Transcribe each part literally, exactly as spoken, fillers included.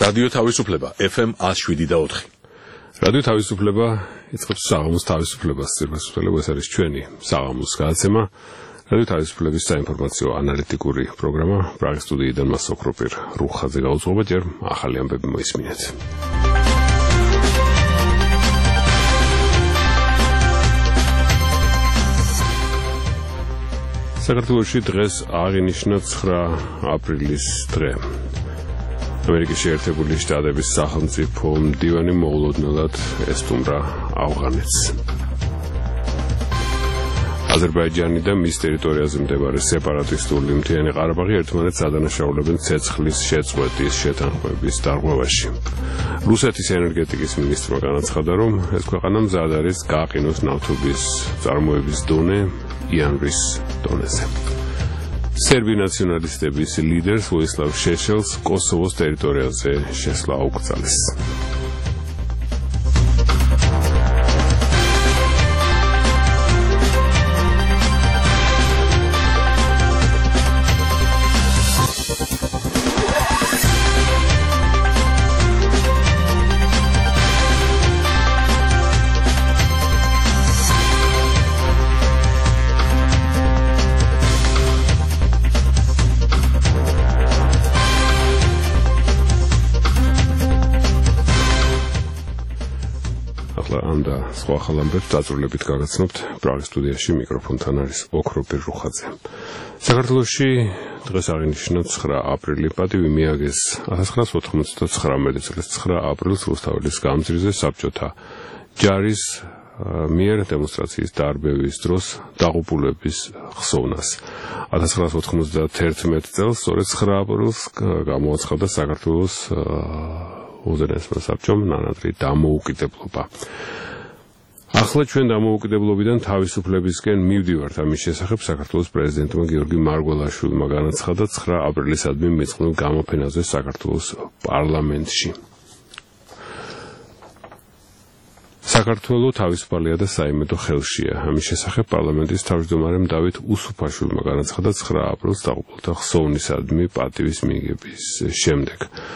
რადიო თავისუფლება ეფ ემ one oh seven და four. რადიო თავისუფლება იწყებს საღამოს თავისუფლებას წირვასწრებელს ეს არის ჩვენი საღამოს გადაცემა. რადიო თავისუფლების საინფორმაციო ანალიტიკური პროგრამა პრაღის სტუდიიდან მას ოქროპირ რუხაძე გაუძღობა ჯერ ახალი ამბები მოისმინეთ. საქართველოში დღეს აღინიშნა ცხრა აპრილის დღე. ამერიკის შეერთებული შტატების სახელმწიფო მდივანი მოულოდნელად ესტუმრა ავღანეთს. აზერბაიჯანი და მის ტერიტორიაზე მდებარე სეპარატისტული მთიანი ყარაბაღი ერთმანეთს ადანაშაულებენ ცეცხლის შეწყვეტის შეთანხმების დარღვევაში. რუსეთის ენერგეტიკის მინისტრმა განაცხადა, რომ ეს ქვეყანა მზად არის გააყინოს ნავთობის წარმოების დონე იანვრის დონეზე. სერბი ნაციონალისტების ლიდერს ვოისლავ შეშელს კოსოვოს ტერიტორიაზე შესვლა აუკრძალეს. და სხვა ხალხებს დაწვრილებით გაგაცნობთ პრაღის სტუდიაში მიკროფონთან არის ოქროპირ რუხაძე. საქართველოში დღეს აღინიშნა ცხრა აპრილი პატივი მიაგეს one thousand nine hundred ninety-nine წლის ცხრა აპრილს რუსთაველის გამზირზე საბჭოთა ჯარის მიერ დემონსტრაციის დარბევის დროს დაღუპულების ხსოვნას. one thousand nine hundred ninety-one წელს სწორედ ცხრა აპრილს გამოაცხადა საქართველოს უზენაესმა საბჭომ ნანადრი დამოუკიდებლობა. ახლა ჩვენ დამოუკიდებლობიდან თავისუფლებისკენ მივდივართ. ამის შესახებ საქართველოს პრეზიდენტმა გიორგი მარგველაშვილმა განაცხადა ცხრა აპრილისადმი მიწყნულ გამოფენაზე საქართველოს პარლამენტში. საქართველო თავისუფალია და საიმედო ხელშია. ამის შესახებ პარლამენტის თავმჯდომარემ დავით უსუფაშვილმა განაცხადა ცხრა აპრილს დაღუპულთა ხსოვნისადმი პატივის მიღების შემდეგ.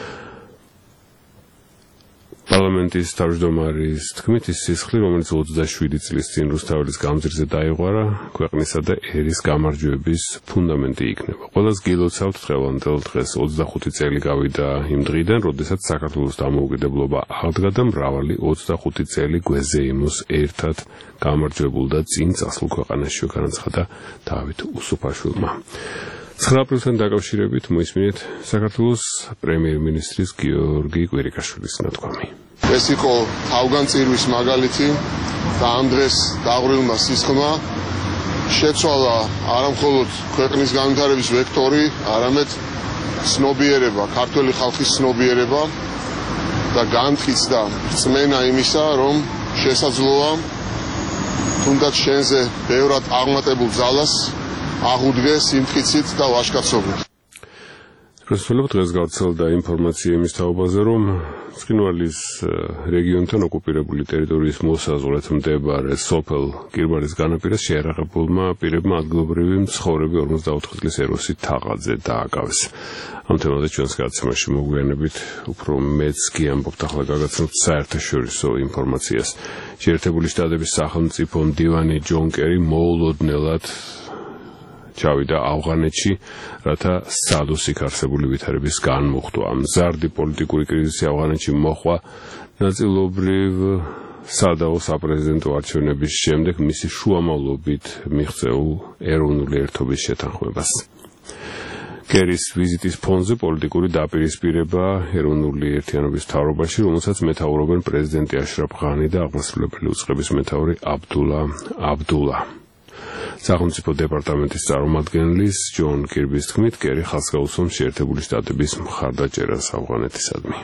პარლამენტის თავმჯდომარის თქმით, ის სისხლი, რომელიც ოცდაშვიდი წლის წინ რუსთაველის გამზირზე დაიღვარა, ქვეყნისა და ერის გამარჯვების ფუნდამენტი იქნება. ყველას გილოცავთ დღევანდელ დღეს ოცდახუთი წელი გავიდა იმ დღიდან, როდესაც საქართველოს დამოუკიდებლობა აღდგა და მრავალი ოცდახუთი წელი გვეზეიმოს ერთად გამარჯვებულ და წინ წასულ ქვეყანაში განაცხადა დავით უსუფაშვილმა. ცხრა აპრილთან დაკავშირებით მოისმინეთ საქართველოს პრემიერ-მინისტრის გიორგი კვირიკაშვილის ნათქვამი. ეს იყო თავგანწირვის მაგალითი და ამ დღეს დაღვრილმა სისხლმა შეცვალა არამხოლოდ ქვეყნის განვითარების ვექტორი, არამედ ცნობიერება, ქართველი ხალხის ცნობიერება და განმტკიცდა რწმენა იმისა, რომ შესაძლოა თუნდაც შენზე ბევრად აღმატებულ ძალას აღუდგე სიმტკიცით და ვაჟკაცობით. Პრესველებთ დღეს გავრცელდა ინფორმაცია იმის თაობაზე, რომ ცხინვალის რეგიონთან ოკუპირებული ტერიტორიის მოსაზღვრეთ მდებარე სოფელ კირბარის განაპირას შეიარაღებულმა პირებმა ადგილობრივი მცხოვრები ორმოცდაოთხი წლის ეროსი თაღაძე დააკავეს. ამ თემაზე ჩვენს გადაცემაში მოგვიანებით უფრო მეც კი ამბობთ. ახლა გაგაცნობთ საერთაშორისო ინფორმაციას. შეერთებული შტატების სახელმწიფო მდივანი ჯონ კერი მოულოდნელად ჩავიდა ავღანეთში, რათა სადოსიქ არსებული ვითარების განმუხტვა. მზარდი პოლიტიკური კრიზისი ავღანეთში მოხვა ნაწილობრივ სადაო საპრეზიდენტო არჩევნების შემდეგ მისი შუამავლობით მიღწეულ ეროვნული ერთობის შეთანხმებას. კერის ვიზიტის ფონზე პოლიტიკური დაპირისპირება ეროვნული ერთიანობის მთავრობაში, რომელსაც მეთაურობენ პრეზიდენტი აშრაფ ღანი და აღმასრულებელი უწყების მეთაური აბდულა აბდულა. სახელმწიფო დეპარტამენტის წარმომადგენლის ჯონ კირბის თქმით, კერი ხალხს გაუსვამს შეერთებული შტატების მხარდაჭერას ავღანეთისადმი.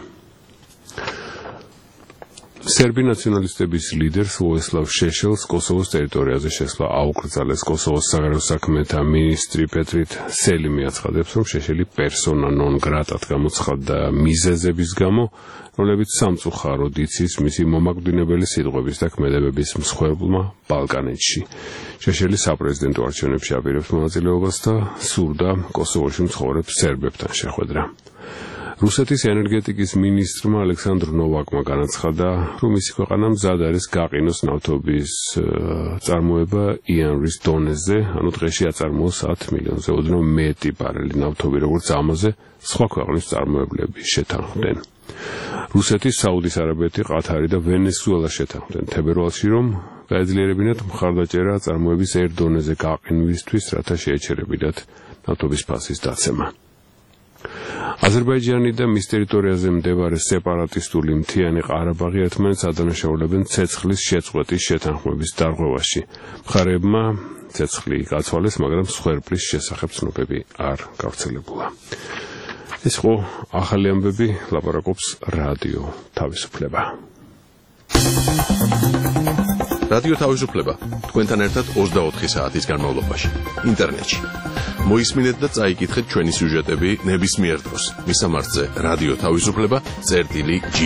სერბი ნაციონალისტების ლიდერს ვოისლავ შეშელს კოსოვოს ტერიტორიაზე შესვლა აუკრძალეს. კოსოვოს საგარეო საქმეთა მინისტრი პეტრით სელიმი აცხადებს, რომ შეშელი პერსონა ნონ გრატად გამოცხადდა მიზეზების გამო, რომლებიც სამწუხაროდ იცის მისი მომაკვდინებელი სიტყვების და ქმედებების მსხვერპლმა ბალკანეთში. შეშელი საპრეზიდენტო არჩევნებში აპირებს მონაწილეობას და სურდა კოსოვოში მცხოვრებ სერბებთან შეხვედრა. რუსეთის ენერგეტიკის მინისტრმა ალექსანდრ ნოვაკმა განაცხადა, რომ მისი ქვეყანა მზად არის გაყინოს ნავთობის წარმოება იანვრის დონეზე, ანუ დღეში აწარმოოს ათ მილიონზე ოდნავ მეტი ბარელი ნავთობი, როგორც ამაზე სხვა ქვეყნის წარმოებლები შეთანხმდნენ. რუსეთი, საუდის არაბეთი, ყათარი და ვენესუელა შეთანხმდნენ თებერვალში, რომ გაეძლიერებინათ მხარდაჭერა წარმოების ერთ დონეზე გაყინვისთვის, რათა შეეჩერებინათ ნავთობის ფასის დაცემა. აზერბაიჯანი და მის ტერიტორიაზე მდებარე სეპარატისტული მთიანი ყარაბაღი ერთმანეთს ადანაშაულებენ ცეცხლის შეწყვეტის შეთანხმების დარღვევაში. მხარეებმა ცეცხლი გაცვალეს, მაგრამ მსხვერპლის შესახებ ცნობები არ გავრცელებულა. ეს იყო ახალი ამბები, ლაპარაკობს რადიო თავისუფლება. რადიო თავისუფლება თქვენთან ერთად ოცდაოთხი საათის განმავლობაში ინტერნეტში. მოისმინეთ და წაიკითხეთ ჩვენი სიუჟეტები ნებისმიერ დროს. მისამართზე რადიო თავისუფლება წერტილი ჯი.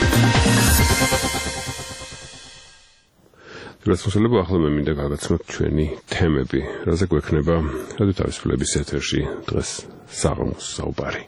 გასასვლელებ ახლა მე მინდა გაგაცნოთ ჩვენი თემები, რაზე გვექნება რადიო თავისუფლების ეთერში დღეს საღამოს საუბარი.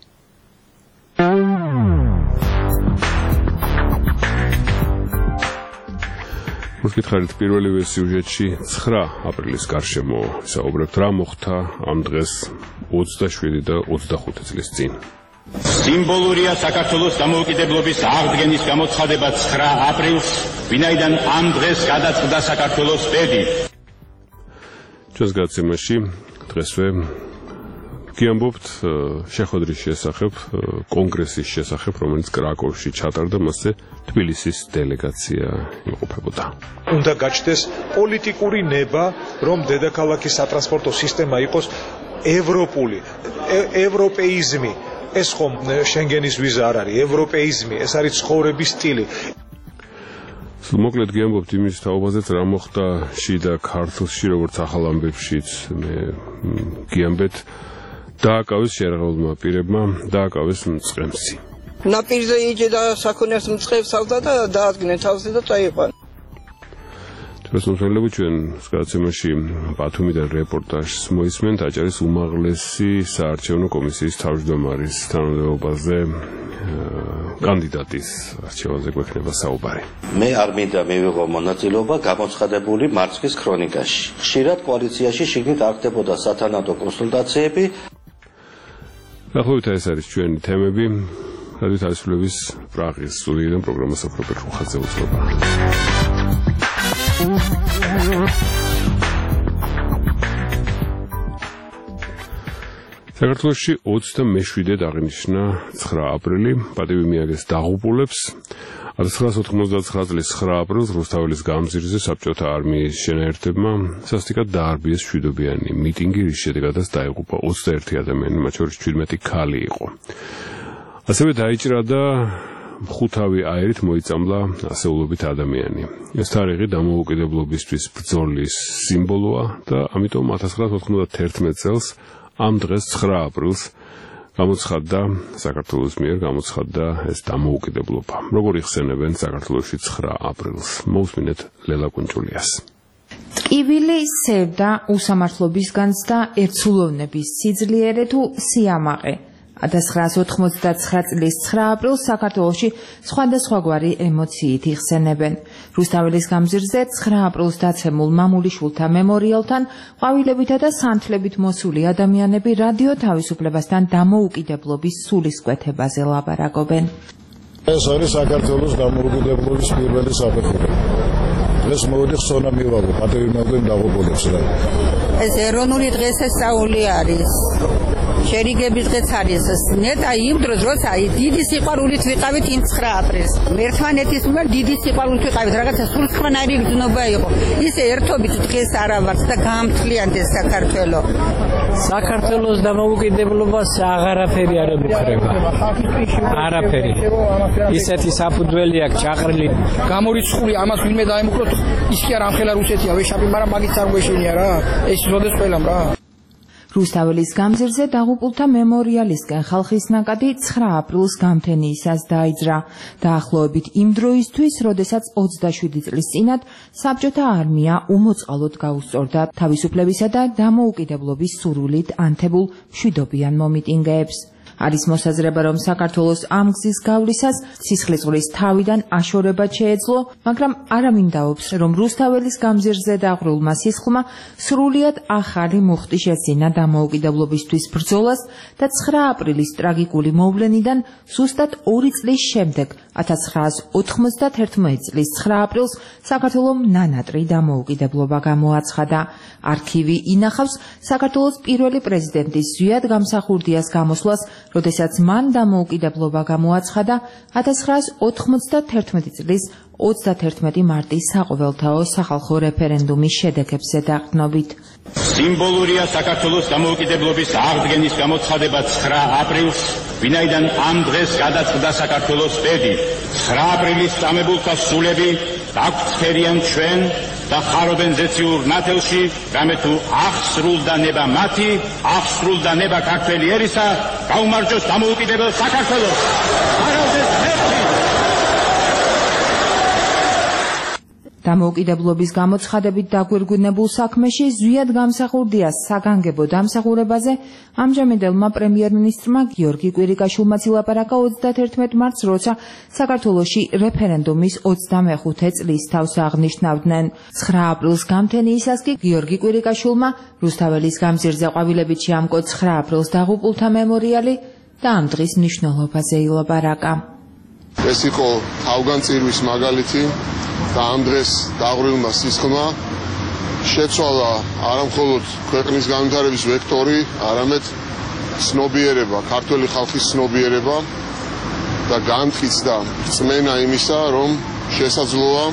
მოგკითხარით პირველივე სიუჟეტში ცხრა აპრილის გარშემო საუბრებთ რა მოხდა ამ დღეს ოცდაშვიდი და ოცდახუთი წლის წინ. სიმბოლურია საქართველოს დამოუკიდებლობის აღდგენის გამოცხადება ცხრა აპრილს, ვინაიდან ამ დღეს გადაწყდა საქართველოს ბედი. ჩვენს გადაცემაში დღესვე გიამბობთ შეხვედრის შესახებ, კონგრესის შესახებ, რომელიც კრაკოვში ჩატარდა, მასზე თბილისის დელეგაცია იმყოფებოდა. უნდა გაჩნდეს პოლიტიკური ნება, რომ დედაქალაქის სატრანსპორტო სისტემა იყოს ევროპული, ევროპეიზმი. ეს ხომ შენგენის ვიზა არ არის, ევროპეიზმი, ეს არის ცხოვრების სტილი. მოკლედ გიამბობთ იმის თაობაზეც რა მოხდა შიდა ქართლში, როგორც ახალ ამბებშიც მე გიამბეთ. დააკავეს შერღეულმა პირებმა, დააკავეს მწყემსი. ნაპირზე იჯდა საქონელს მწყებს ავდა და დაადგნენ თავზე და წაიყვან. შესაძლებელი ჩვენ გადაცემაში ბათუმიდან რეპორტაჟს მოისმენთ აჭარის უმაღლესი საარჩევნო კომისიის თავმჯდომარის თანამდებობაზე კანდიდატის არჩევაზე გვექნება საუბარი. მე არ მინდა მივიღო მონაწილეობა გამოცხადებული მარცხის ქრონიკაში. ხშირად კოალიციაში შიგნით არ ხდებოდა სათანადო კონსულტაციები. ახლა ეს არის ჩვენი თემები. რადიო თავისუფლების პრაღის სტუდიიდან პროგრამას ოფრობერ ხუხაძე უძღვება. საქართველოში ოცდამეშვიდედ აღინიშნა ცხრა აპრილი, პატივი მიაგეს დაღუპულებს. ათას ცხრაასი ოთხმოცდაცხრა წლის ცხრა აპრილს რუსთაველის გამზირზე საბჭოთა არმიის შენაერთებმა სასტიკად დაარბიეს მშვიდობიანი მიტინგი, რის შედეგადაც დაიღუპა ოცდაერთი ადამიანი, მათ შორის ჩვიდმეტი ქალი იყო. ასევე დაიჭრა და ხუთავი აერით მოიწამლა ასეულობით ადამიანი. ეს თარიღი დამოუკიდებლობისთვის ბრძოლის სიმბოლოა და ამიტომ ათას ცხრაასი ოთხმოცდაათი წელს ამ დღეს ცხრა აპრილს გამოცხადდა საქართველოს მიერ გამოცხადდა ეს დამოუკიდებლობა. როგორ იხსენებენ საქართველოში ცხრა აპრილს? მოусმინეთ ლელა კუნჭულიას. ტკივილი სევდა უსამართლობის განცდა ერთსულოვნების სიძლიერე თუ სიამაყე. ათას ცხრაასი ოთხმოცდაცხრა წლის ცხრა აპრილს საქართველოში სხვადასხვაგვარი ემოციით იხსენებენ. რუსთაველის გამზირზე ცხრა აპრილს დაცემულ მამულიშვილთა მემორიალთან ყვავილებითა და სანთლებით მოსული ადამიანები რადიო თავისუფლებასთან დამოუკიდებლობის სულისკვეთებაზე ლაპარაკობენ. ეს არის საქართველოს დამოუკიდებლობის პირველი საფეხური. ეს მოდი ხსოვნა მივაღო, პატივი მოგენ დაღუპულებს რა. ეს ეროვნული დღესასწაული არის. შერიგების დღეც არის. ნეტა იმ დროს როცა დიდი სიყვარულით ვიყავით იმ ცხრა აპრილს. ერთმანეთის მიმართ დიდი სიყვარულით ვიყავით, რაღაცა სულსხვანაირი გზნობა იყო. ისე ერთობით დღეს არა ვართ და გაამთლიანდეს საქართველო. საქართველოს დამოუკიდებლობას აღარაფერი არ ემუქრება. არაფერი. ისეთი საფუძველი აქვს ჩაყრილი. გამორიცხული ამას ვინმე დაემუქროთ, ის კი არ ამხელა რუსეთია, ვეშაპი, მაგრამ მაგით არ გვეშინია რა. ეს ზოდეს ყველამ რა. რუსთაველის გამზირზე დაღუპულთა მემორიალისკენ ხალხის ნაკადი ცხრა აპრილს გამთენიისას დაიძრა. დაახლოებით იმ დროისთვის, როდესაც ოცდაშვიდი წლის წინათ საბჭოთა არმია უმოწყალოდ გაუსწორდა თავისუფლებისა და დამოუკიდებლობის სურვილით ანთებულ მშვიდობიან მომიტინგეებს. არის მოსაზრება, რომ საქართველოს ამ გზის გავლისას სისხლისღვრიის თავიდან აშორება შეეძლო, მაგრამ არავინ დაობს, რომ რუსთაველის გამზირზე დაღვრილმა სისხლმა სრულიად ახალი მუხტი შეძინა დამოუკიდებლობისთვის ბრძოლას და ცხრა აპრილის ტრაგიკული მოვლენიდან ზუსტად ორი წლის შემდეგ, ათას ცხრაას ოთხმოცდათერთმეტი წლის ცხრა აპრილს საქართველომ ნანატრი დამოუკიდებლობა გამოაცხადა. არქივი ინახავს საქართველოს პირველი პრეზიდენტის ზვიად გამსახურდიას გამოსვლას, როდესაც მან დამოუკიდებლობა გამოაცხადა ათას ცხრაას ოთხმოცდათერთმეტი წლის ოცდათერთმეტი მარტის საყოველთაო სახალხო რეფერენდუმის შედეგებზე დაყრდნობით. სიმბოლურია საქართველოს დამოუკიდებლობის აღდგენის გამოცხადება ცხრა აპრილს, ვინაიდან ამ დღეს გადაწყდა საქართველოს ბედი. ცხრა აპრილის წამებულთა სულები დაგვწფერიან ჩვენ და ხარობენ ზეციურ ნათელში, რამე თუ აღსრულდა ნება მათი, აღსრულდა ნება ქართველი ერისა, გაუმარჯოს დამოუკიდებელ საქართველოს. არავდეს ერთი. დამოუკიდებლობის გამოცხადებით დაგვირგვინებულ საქმეში ზვიად გამსახურდიას საგანგებო დამსახურებაზე ამჟამინდელმა პრემიერ-მინისტრმა გიორგი კვირიკაშვილმა ილაპარაკა ოცდათერთმეტი მარტს, როცა საქართველოში რეფერენდუმის ოცდამეხუთე წლის თავს აღნიშნავდნენ. ცხრა აპრილს გამთენიისას კი გიორგი კვირიკაშვილმა რუსთაველის გამზირზე ყვავილებით შეამკო ცხრა აპრილს დაღუპულთა მემორიალი და ამ დღის მნიშვნელობაზე ილაპარაკა. ეს იყო თავგანწირვის მაგალითი და ამ დღეს დაღვრილმა სისხლმა შეცვალა არამხოლოდ ქვეყნის განვითარების ვექტორი, არამედ ცნობიერება, ქართველი ხალხის ცნობიერება და განმტკიცდა რწმენა იმისა, რომ შესაძლოა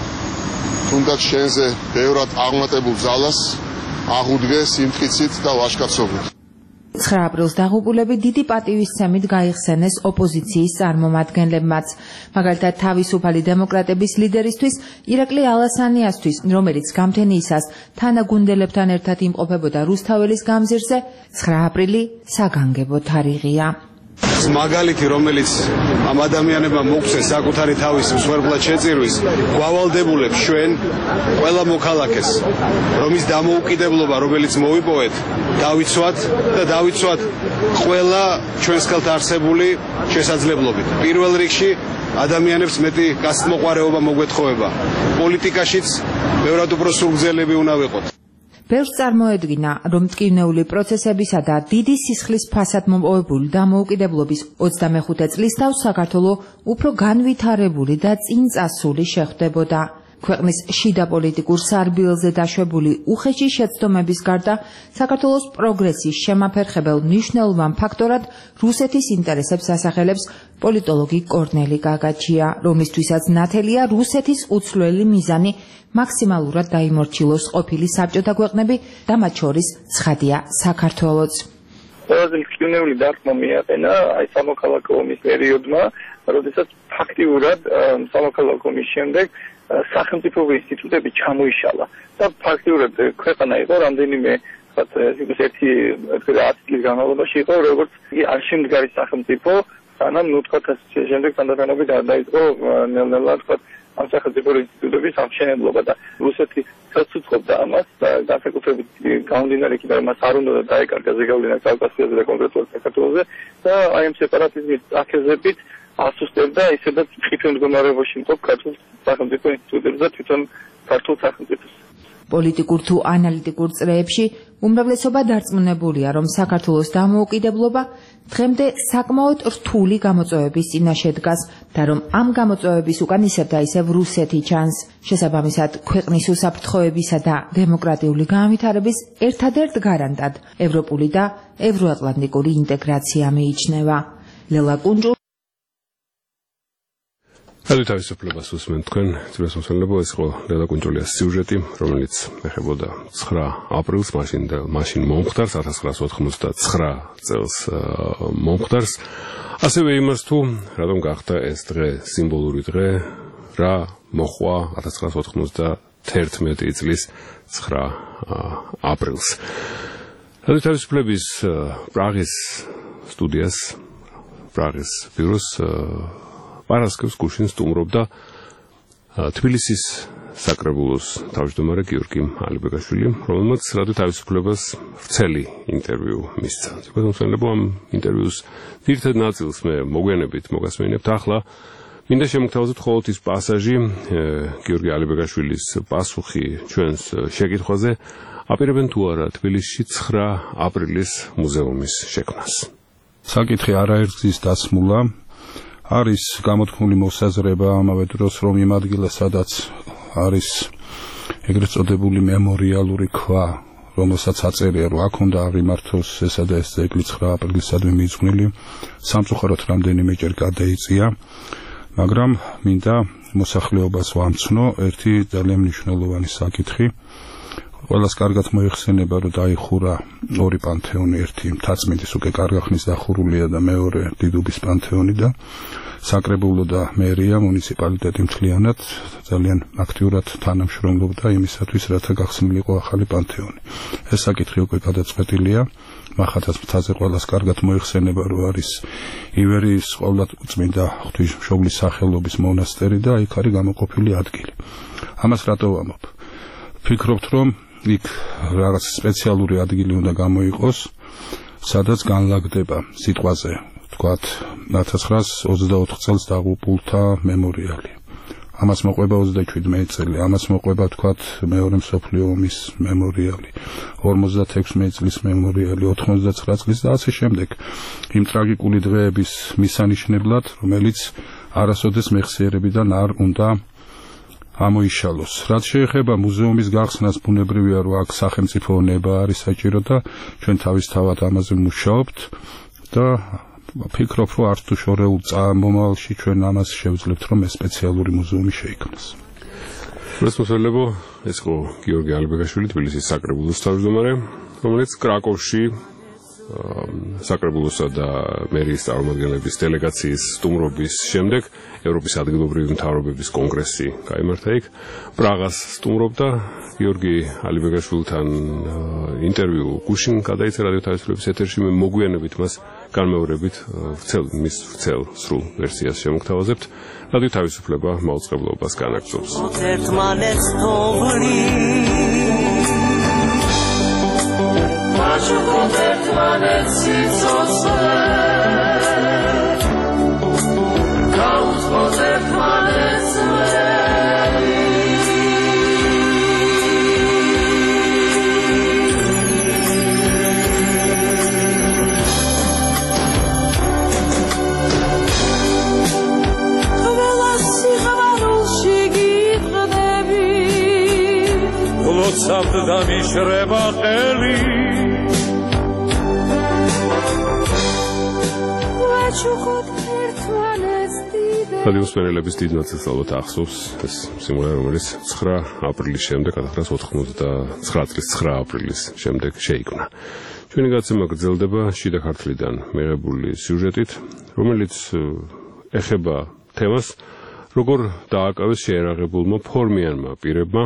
თუნდაც შენზე ბევრად აღმატებულ ძალას აღუდგე სიმტკიცით და ვაჟკაცობით. ცხრა აპრილს დაღუპულები დიდი პატივისცემით გაიხსენეს ოპოზიციის წარმომადგენლებმაც. მაგალითად, თავისუფალი დემოკრატების ლიდერისთვის ირაკლი ალასანიასთვის, რომელიც გამთენიისას თანაგუნდელებთან ერთად იმყოფებოდა რუსთაველის გამზირზე, ცხრა აპრილი საგანგებო თარიღია. მაგალითი, რომელიც ამ ადამიანებმა მოგვცეს საკუთარი თავის მსხვერპლად შეწირვის, გვავალდებულებს ჩვენ ყველა მოქალაქეს, რომ ის დამოუკიდებლობა, რომელიც მოვიპოვეთ, დავიცვათ და დავიცვათ ყველა ჩვენს ხელთ არსებული შესაძლებლობით. პირველ რიგში ადამიანებს მეტი გასწმოყვარეობა მოგვეთხოვება. პოლიტიკაშიც ბევრად უფრო სრულგზელები უნდა ვიყოთ. ბევრს წარმოედგინა, რომ მტკივნეული პროცესებისა და დიდი სისხლის ფასად მომპოვებული დამოუკიდებლობის ოცდამეხუთე წლის თავს საქართველო უფრო განვითარებული და წინწასული შეხვდებოდა. ქვეყნის შიდა პოლიტიკურ სარბიელზე დაშვებული უხეში შეცდომების გარდა საქართველოს პროგრესის შემაფერხებელ მნიშვნელოვან ფაქტორად რუსეთის ინტერესებს ასახელებს პოლიტოლოგი კორნელი გაგაჩია, რომლისთვისაც ნათელია რუსეთის უცვლელი მიზანი მაქსიმალურად დაიმორჩილოს ყოფილი საბჭოთა ქვეყნები და მათ შორის ცხადია საქართველოც. ყველაზე მტკივნეული დარტყმა მიაყენა აი სამოქალაქო ომის პერიოდმა, როდესაც ფაქტიურად სამოქალაქო ომის შემდეგ სახელმწიფო ინსტიტუტები ჩამოიშალა და ფაქტიურად ქვეყანა იყო რამდენიმე თქვათ ერთი ათი წლის განმავლობაში იყო როგორც არ შემდგარი სახელმწიფო, სანამ ნუ თქვათ შემდეგ თანდათანობით დაიწყო ნელ-ნელა თქვათ ამ სახელმწიფო ინსტიტუტების აღმშენებლობა და რუსეთი ცოცხლობდა ამას და განსაკუთრებით გამომდინარე იქიდან მას არ უნდა დაეკარგა ზეგავლენა კავკასიაზე და კონკრეტულად საქართველოზე და აი ამ სეპარატიზმის აქეზებით ასუსტებდა ისედაც თვითონ მდგომარეობაში მყოფ ქართულ სახელმწიფო ინსტიტუტებს და თვითონ ქართულ სახელმწიფოს. პოლიტიკურ თუ ანალიტიკურ წრეებში უმრავლესობა დარწმუნებულია, რომ საქართველოს დამოუკიდებლობა დღემდე საკმაოდ რთული გამოწვევების წინაშე დგას და რომ ამ გამოწვევების უკან ისევ და ისევ რუსეთი ჩანს. შესაბამისად, ქვეყნის უსაფრთხოებისა და დემოკრატიული განვითარების ერთადერთ გარანტად ევროპული და ევროატლანტიკური ინტეგრაცია მიიჩნევა. ლელა კუნჯუ რადიო თავისუფლებას უსმენთ თქვენ, ძვირას მოსმენლებო, ეს იყო ლელა კუნჯულიას სიუჟეტი, რომელიც ეხებოდა ცხრა აპრილს, მაშინ და მაშინ მომხდარს, ათას ცხრაას ოთხმოცდაცხრა წელს მომხდარს. ასევე იმას თუ რატომ გახდა ეს დღე სიმბოლური დღე, რა მოხვა ათას ცხრაას ოთხმოცდათერთმეტი წლის ცხრა აპრილს. რადიო თავისუფლების პრაღის სტუდიას, პრაღის ბიუროს პარასკევს გუშინ სტუმრობდა თბილისის საკრებულოს თავმჯდომარე გიორგი ალიბეგაშვილი, რომელმაც რადიო თავისუფლებას ვრცელი ინტერვიუ მისცა. ზოგადად ამ ინტერვიუს ძირითად ნაწილს მე მოგვიანებით მოგასმენებთ. ახლა მინდა შემოგთავაზოთ მხოლოდ ის პასაჟი გიორგი ალიბეგაშვილის პასუხი ჩვენს შეკითხვაზე აპირებენ თუ არა თბილისში ცხრა აპრილის მუზეუმის შექმნას. საკითხი არაერთგზის დასმულა არის გამოთქმული მოსაზრება ამავე დროს რომ იმ ადგილას სადაც არის ეგრეთ წოდებული მემორიალური ქვა რომელსაც აწერია რომ აქ უნდა აღიმართოს ესა და ეს ძეგლი ცხრა აპრილისადმი მიძღვნილი სამწუხაროდ რამდენიმეჯერ გადაიწია მაგრამ მინდა მოსახლეობას ვამცნო ერთი ძალიან მნიშვნელოვანი საკითხი ყველას კარგად მოიხსენება რომ დაიხურა ორი პანთეონი ერთი მთაწმინდის უკვე კარგახნის დახურულია და მეორე დიდუბის პანთეონი და საკრებულო და მერია მუნიციპალიტეტი მთლიანად ძალიან აქტიურად თანამშრომლობდა იმისათვის რათა გახსნილიყო ახალი პანთეონი ეს საკითხი უკვე გადაწყვეტილია მახათაც მთაზე ყველას კარგად მოიხსენება რომ არის ივერიის ყოვლადწმინდა ღვთისმშობლის სახელობის მონასტერი და იქ არის გამოყოფილი ადგილი ამას რატო ვამბობ ფიქრობთ რომ იქ რაღაც სპეციალური ადგილი უნდა გამოიყოს, სადაც განლაგდება სიტყვაზე, თქვათ, ათას ცხრაას ოცდაოთხ წელს დაღუპულთა მემორიალი. ამას მოყვება ოცდაშვიდმეტი წელი, ამას მოყვება, თქვათ, მეორე მსოფლიო ომის მემორიალი, ორმოცდაექვსი წლის მემორიალი, ოთხმოცდაცხრა წლის და ასე შემდეგ. იმ ტრაგიკული დღეების მისანიშნებლად, რომელიც არასოდეს მეხსიერებიდან არ უნდა ამოიშალოს. რაც შეეხება მუზეუმის გახსნას ბუნებრივია რომ აქ სახელმწიფო ნება არის საჭირო და ჩვენ თავისთავად ამაზე მუშაობთ და ფიქრობ რომ არც თუ შორეულ მომავალში ჩვენ ამას შევძლებთ რომ ეს სპეციალური მუზეუმი შეიქმნას. მოსმოლებო ეს იყო გიორგი ალიბეგაშვილი თბილისის საკრებულოს თავმჯდომარე რომელიც კრაკოვში საკრებულოსა და მერიის წარმომადგენლების დელეგაციის სტუმრობის შემდეგ ევროპის ადგილობრივი მთავრობების კონგრესი გაიმართა იქ პრაღას სტუმრობდა გიორგი ალიბეგაშვილთან ინტერვიუ გუშინ გადაიცა რადიო თავისუფლების ეთერში მე მოგვიანებით მას განმეორებით ვრცელ მის ვრცელ სრულ ვერსიას შემოგთავაზებთ რადიო თავისუფლება მაუწყებლობას განაგრძობს Savda mishreba kheli რადიოს მენელების დიდ ნაწილს ალბათ ახსოვს ეს სიმღერა რომელიც ცხრა აპრილის შემდეგ ათას ცხრაას ოცდათხმოცდაცხრა წლის ცხრა აპრილის შემდეგ შეიქმნა. ჩვენი გაცემა გრძელდება შიდა ქართლიდან მიღებული სიუჟეტით რომელიც ეხება თემას როგორ დააკავეს შეერაღებულმა ფორმიანმა პირებმა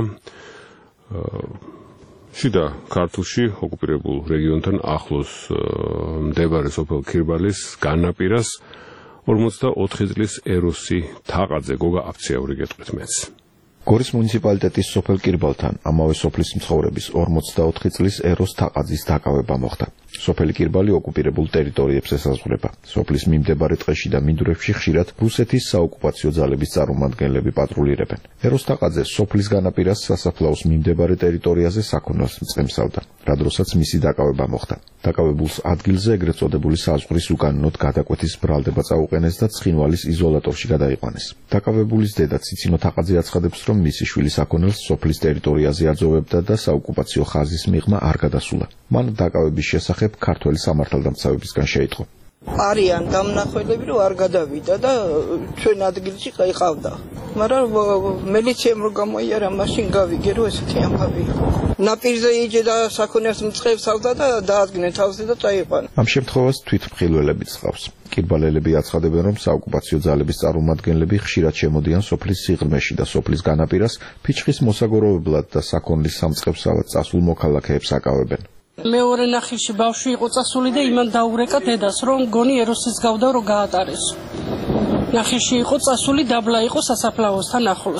შიდა ქართლში ოკუპირებულ რეგიონთან ახლოს მდებარე სოფელ ქირბალის განაპირას ორმოცდაოთხი წლის ეროსი თაყაძე გოგა აფციაური გეტყვით მეც. გორის მუნიციპალიტეტის სოფელ კირბალთან ამავე სოფლის მცხოვრების ორმოცდაოთხი წლის ეროს თაყაძის დაკავება მოხდა. სოფელი კირბალი ოკუპირებულ ტერიტორიებს ესაზღვრება. სოფლის მიმდებარე ტყეში და მინდვრებში ხშირად რუსეთის საოკუპაციო ძალების წარმომადგენლები პატრულირებენ. ეროს თაყაძე სოფლის განაპირას სასაფლაოს მიმდებარე ტერიტორიაზე საქონელს მწყემსავდა, რადროსაც მისი დაკავება მოხდა. დაკავებულს ადგილზე ეგრეთ წოდებული საზღვრის უკანონოდ გადაკვეთის ბრალდება წაუყენეს და ცხინვალის იზოლატორში გადაიყვანეს. დაკავებულის დედა ციცინო თაყაძე აცხადებს, რომ მისი შვილი საქონელს სოფლის ტერიტორიაზე აძოვებდა და საოკუპაციო ხაზის მიღმა არ გადასულა. მან დაკავების შესახებ ქართველი სამართალდამცავებისგან შეიტყო. არიან დამნახველები რომ არ გადავიდა და ჩვენ ადგილში ყავდა. მაგრამ მელიციამ რო გამოიარა მაშინ გავიგე რომ ესეთი ამბავი იყო. ნაპირზე იჯე და საქონელს მწყებსავდა და დაადგნენ თავზე და წაიყვანა. ამ შემთხვევას თვითმხილველებიც ყავს. კირბალელები აცხადებენ, რომ საოკუპაციო ძალების წარმომადგენლები ხშირად შემოდიან სოფლის სიღრმეში და სოფლის განაპირას ფიჩხის მოსაგოროვებლად და საქონლის სამწყებსავად წასულ მოქალაქეებს აკავებენ. მეორე ნახიში ბავშვი იყო წასული და იმან დაურეკა დედას, რომ გონი ეროსის გავდა რომ გაატარეს. ნახიში იყო წასული, დაბლა იყო სასაფლაოსთან ახლოს.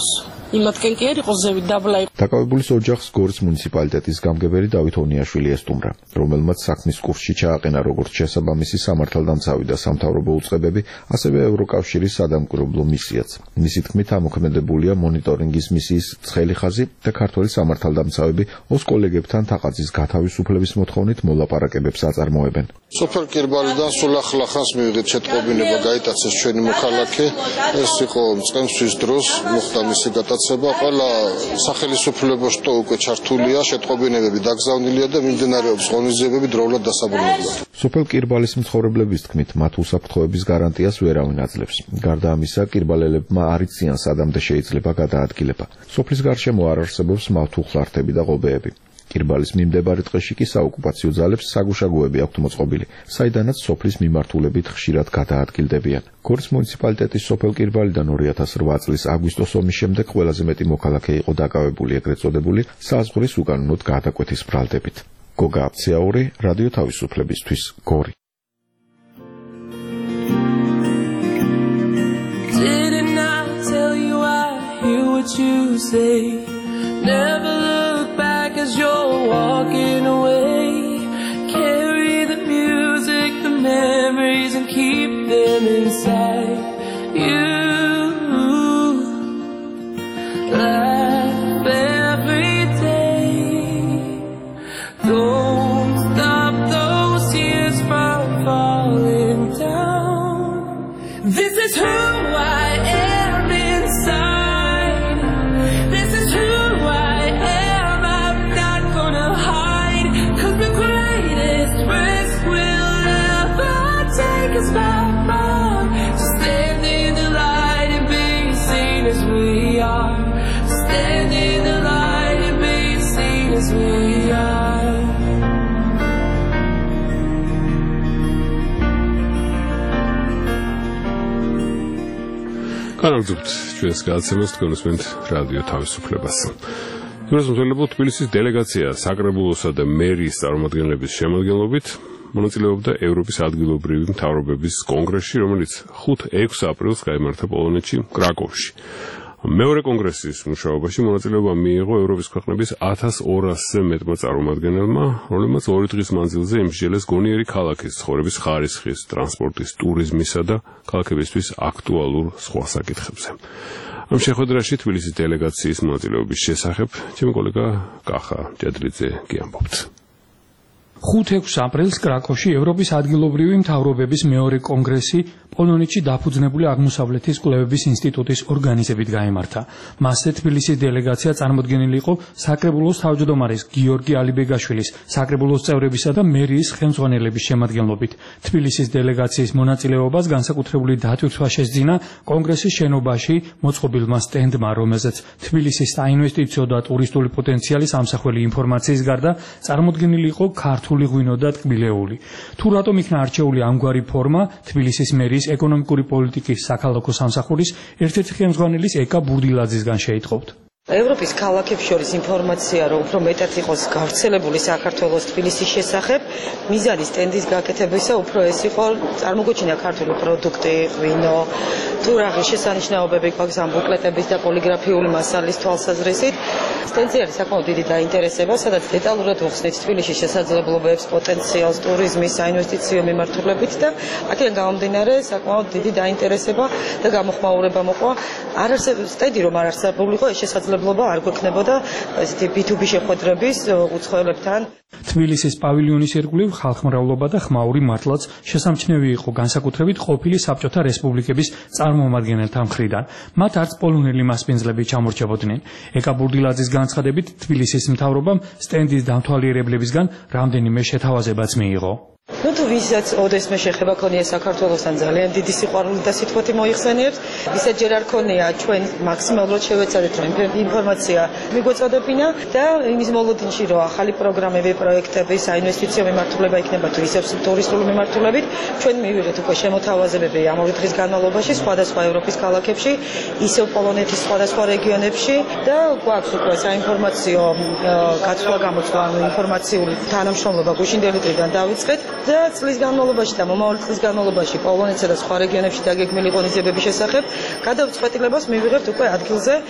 იმათკენ კი არ იყო ზევით დაბლა. დაკავებულის ოჯახს გორის მუნიციპალიტეტის გამგებელი დავით ონიაშვილი ესტუმრა, რომელმაც საქმის კურსში ჩააყენა როგორც შესაბამისი სამართალდამცავი და სამთავრობო უწყებები, ასევე ევროკავშირის სადამკვირვებლო მისიაც. მისი თქმით, ამოქმედებულია მონიტორინგის მისიის ცხელი ხაზი და ქართველი სამართალდამცავები ოს კოლეგებთან თაყაძის გათავისუფლების მოთხოვნით მოლაპარაკებებს აწარმოებენ. სოფელ კირბალიდან სულ ახლა ხანს მივიღეთ შეტყობინება გაიტაცეს ჩვენი მოქალაქე. ეს იყო მწყემსვის დროს მოხდა მისი გატაცება. ყველა სახელმწიფო შტო უკვე ჩართულია, შეტყობინებები დაგზავნილია და მიმდინარეობს ღონისძიებები დროულად დასაბრუნებლად. სოფელ კირბალის მცხოვრებლების თქმით, მათ უსაფრთხოების გარანტიას ვერავინ აძლევს. გარდა ამისა, კირბალელებმა არ იციან სადამდე შეიძლება გადაადგილება. სოფლის გარშემო არ არსებობს მავთუხლართები და ღობეები. კირბალის მიმდებარე ტყეში კი საოკუპაციო ძალებს საგუშაგოები აქვთ მოწყობილი, საიდანაც სოფლის მიმართულებით ხშირად გადაადგილდებიან. გორის მუნიციპალიტეტის სოფელ კირბალიდან ორი ათას რვა წლის აგვისტოს ომის შემდეგ ყველაზე მეტი მოქალაქე იყო დაკავებული ეგრეთ წოდებული საზღვრის უკანონოდ გადაკვეთის ბრალდებით. გოგა აფციაური, რადიო თავისუფლებისთვის, გორი. Didn't I tell you I hear what you say? Never look back as you're walking away. Carry the music, the memories, and keep them inside you. Laugh every day. Don't stop those tears from falling down. This is who I am inside. This is who I am. I'm not gonna hide. 'Cause the greatest risk we'll ever take is back on. To stand in the light and be seen as we are. To stand in the light and be seen as we are. განაგზავნეთ ჩვენს გადაცემას თქვენსმენთ რადიო თავისუფლებას. იმას მომწონებულ თბილისის დელეგაცია საკრებულოსა და მერის წარმომადგენლების შემადგენლობით მონაწილეობდა ევროპის ადგილობრივი მთავრობების კონგრესში, რომელიც ხუთ ექვსი აპრილს გაიმართა პოლონეთში, კრაკოვში. მეორე კონგრესის მუშაობაში მონაწილეობა მიიღო ევროპის ქვეყნების ათას ორასზე მეტმა წარმომადგენელმა, რომლებმაც ორი დღის მანძილზე ემსჯელეს გონიერი ქალაქის ცხოვრების ხარისხის, ტრანსპორტის, ტურიზმისა და ქალაქებისთვის აქტუალურ სხვა საკითხებზე. ამ შეხვედრაში თბილისის დელეგაციის მონაწილეობის შესახებ ჩემი კოლეგა კახა ჯედლიძე გიამბობთ. ხუთ ექვსი აპრილს კრაკოვში ევროპის ადგილობრივი მთავრობების მეორე კონგრესი პოლონეთში დაფუძნებული აღმოსავლეთის კვლევების ინსტიტუტის ორგანიზებით გაიმართა. მასზე თბილისის დელეგაცია წარმოდგენილი იყო საკრებულოს თავმჯდომარის გიორგი ალიბეგაშვილის, საკრებულოს წევრებისა და მერიის ხელმძღვანელების შემადგენლობით. თბილისის დელეგაციის მონაწილეობას განსაკუთრებული დატვირთვა შესძინა კონგრესის შენობაში მოწყობილმა სტენდმა, რომელზეც თბილისის საინვესტიციო და ტურისტული პოტენციალის ამსახველი ინფორმაციის გარდა წარმოდგენილი იყო ქართული ღვინო და ტკბილეული. თუ რატომ იქნა არჩეული ამგვარი ფორმა, თბილისის მერის ეკონომიკური პოლიტიკის საქალაქო სამსახურის ერთ-ერთი ხელმძღვანელის ეკა ბურდილაძისგან შეიტყობთ. ევროპის ქალაქებს შორის ინფორმაცია, რომ უფრო მეტად იყოს გავრცელებული საქართველოს თბილისის შესახებ, მიზანი სტენდის გაკეთებისა უფრო ეს იყო წარმოგვიჩინა ქართული პროდუქტი, ღვინო, თუ რაღაც შესანიშნაობები გვაქვს ამ ბუკლეტების და პოლიგრაფიული მასალის თვალსაზრისით. სტენდზე არის საკმაოდ დიდი დაინტერესება, სადაც დეტალურად ვხსნით თბილისის შესაძლებლობებს, პოტენციალს, ტურიზმის, საინვესტიციო მიმართულებით და აქედან გამომდინარე საკმაოდ დიდი დაინტერესება და გამოხმაურება მოყვა. არ არსებობს სტენდი, რომ არ არსებულიყო ეს შესაძლებლობა არ გვექნებოდა ესეთი ბი თუ ბი შეხვედრების უცხოელებთან. თბილისის პავილიონის ირგვლივ ხალხმრავლობა და ხმაური მართლაც შესამჩნევი იყო განსაკუთრებით ყოფილი საბჭოთა რესპუბლიკების წარმომადგენელთა მხრიდან. მათ არც პოლონელი მასპინძლები ჩამორჩებოდნენ. ეკა ბურდილაძის განცხადებით თბილისის მთავრობამ სტენდის დამთვალიერებლებისგან რამდენიმე შეთავაზებაც მიიღო. Ну თუ ვისაც ოდესმე შეხება ქონია საქართველოსთან ძალიან დიდი სიყვარული და სიტყვეთი მოიხსენიებს, ისე ჯერ არ ქონია ჩვენ მაქსიმალურად შევეცადეთ რომ ინფორმაცია მიგვეწოდებინა და იმის მოლოდინში რომ ახალი პროგრამები, პროექტები, საინვესტიციო მიმართულება იქნება თუ ისევ ტურისტული მიმართულებით, ჩვენ მივიღეთ უკვე შემოთავაზებები ამ ორი დღის განმავლობაში სხვადასხვა ევროპის ქალაქებში, ისევ პოლონეთის სხვადასხვა რეგიონებში და გვაქვს უკვე საინფორმაციო გაცვლა-გამოცვლა, ინფორმაციული თანამშრომლობა გუშინდელი დღიდან დავიწყეთ. და წლის განმავლობაში და მომავალი წლის განმავლობაში პოლონეთსა და სხვა რეგიონებში დაგეგმილი ღონისძიებების შესახებ გადაწყვეტილებას მივიღებთ უკვე ადგილზე.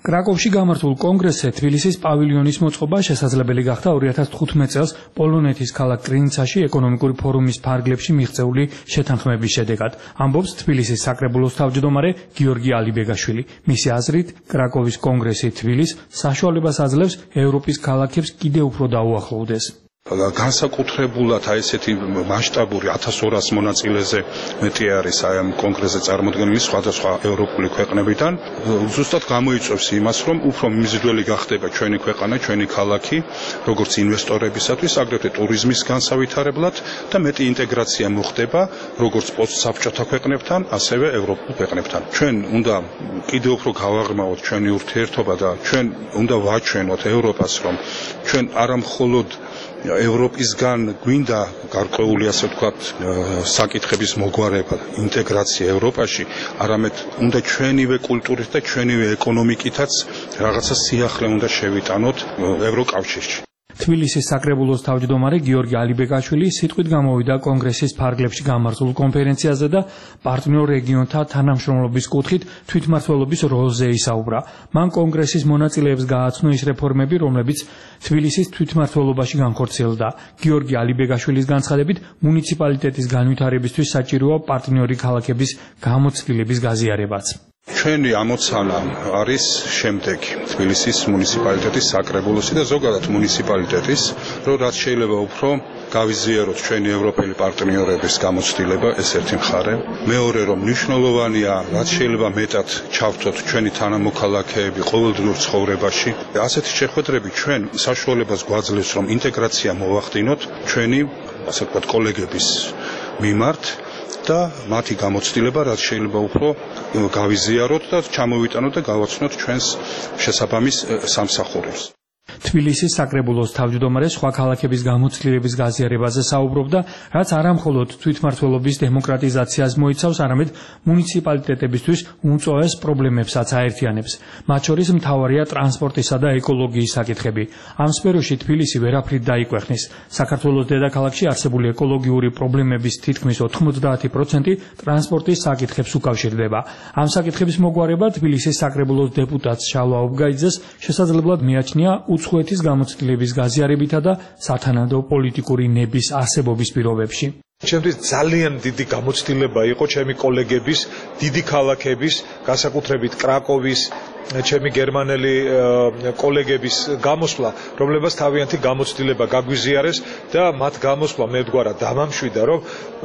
კრაკოვში გამართულ კონგრესზე თბილისის პავილიონის მოწყობა შესაძლებელი გახდა ორი ათას თხუთმეტ წელს პოლონეთის ქალაქ ტრინცაში ეკონომიკური ფორუმის ფარგლებში მიღწეული შეთანხმების შედეგად. ამბობს თბილისის საკრებულოს თავმჯდომარე გიორგი ალიბეგაშვილი. მისი აზრით, კრაკოვის კონგრესი თბილისს საშუალებას აძლევს ევროპის ქალაქებს კიდევ უფრო დაუახლოვდეს. განსაკუთრებულად აი ესეთი მასშტაბური ათას ორას მონაწილეზე მეტი არის აი ამ კონგრესზე წარმოდგენილი სხვადასხვა ევროპული ქვეყნებიდან. ზუსტად გამოიწვევს იმას, რომ უფრო მიზიდველი გახდება ჩვენი ქვეყანა, ჩვენი ქალაქი, როგორც ინვესტორებისათვის, აგრეთვე ტურიზმის განსავითარებლად და მეტი ინტეგრაცია მოხდება როგორც პოსტსაბჭოთა ქვეყნებთან, ასევე ევროპულ ქვეყნებთან. ჩვენ უნდა კიდევ უფრო გავაღრმავოთ ჩვენი ურთიერთობა და ჩვენ უნდა ვაჩვენოთ ევროპას, რომ ჩვენ არა მხოლოდ ევროპისგან გვინდა გარკვეული ასე ვთქვათ საკითხების მოგვარება, ინტეგრაცია ევროპაში, არამედ უნდა ჩვენივე კულტურით და ჩვენივე ეკონომიკითაც რაღაცა სიახლე უნდა შევიტანოთ ევროკავშირში. თბილისის საკრებულოს თავმჯდომარე გიორგი ალიბეგაშვილი სიტყვით გამოვიდა კონგრესის ფარგლებში გამართულ კონფერენციაზე და პარტნიორ რეგიონთა თანამშრომლობის კუთხით თვითმმართველობის როლზე ისაუბრა. მან კონგრესის მონაწილეებს გააცნო ის რეფორმები, რომლებიც თბილისის თვითმმართველობაში განხორციელდა. გიორგი ალიბეგაშვილის განცხადებით, მუნიციპალიტეტის განვითარებისთვის საჭიროა პარტნიორი ქალაქების გამოცდილების გაზიარებაც. ჩვენი ამოცანა არის შემდეგი: თბილისის მუნიციპალიტეტის საკრებულოსი და ზოგადად მუნიციპალიტეტის, რომ რაც შეიძლება უფრო გავიზიაროთ ჩვენი ევროპელი პარტნიორების გამოცდილება, ეს ერთი მხარე. მეორე, რომ მნიშვნელოვანია, რაც შეიძლება მეტად ჩავთოთ ჩვენი თანამოქალაქეები ყოველდღიურ ცხოვრებაში. ასეთი შეხვედრები ჩვენ საშუალებას გვაძლევს, რომ ინტეგრაცია მოვახდინოთ ჩვენი, ასე ვთქვათ, კოლეგების მიმართ და მათი გამოცდილება რაც შეიძლება უფრო გავიზიაროთ და ჩამოვიტანოთ და გავაცნოთ ჩვენს შესაბამის სამსახურებს. თბილისის საკრებულოს თავმჯდომარე სხვა ქალაქების გამოცდილების გაზიარებაზე საუბრობდა, რაც არამხოლოდ თვითმმართველობის დემოკრატიზაციას მოიცავს, არამედ მუნიციპალიტეტებისთვის უმწვავეს პრობლემებსაც აერთიანებს. მათ შორის მთავარია ტრანსპორტისა და ეკოლოგიის საკითხები. ამ სფეროში თბილისი ვერაფრით დაიკვეხნის. საქართველოს დედაქალაქში არსებული ეკოლოგიური პრობლემების თითქმის ოთხმოცდაათი პროცენტი ტრანსპორტის საკითხებს უკავშირდება. ამ საკითხების მოგვარება თბილისის საკრებულოს დეპუტატს შალვა ობგაიძეს შესაძლებლად მიაჩნია უცხოეთის გამოცდილების გაზიარებითა და სათანადო პოლიტიკური ნების არსებობის პირობებში. ჩემთვის ძალიან დიდი გამოცდილება იყო ჩემი კოლეგების, დიდი ქალაქების, განსაკუთრებით კრაკოვის, ჩემი გერმანელი კოლეგების გამოსვლა, რომლებსაც თავიანთი გამოცდილება გაგვიზიარეს და მათ გამოსვლა მე ვდგარა დამამშვიდა, რომ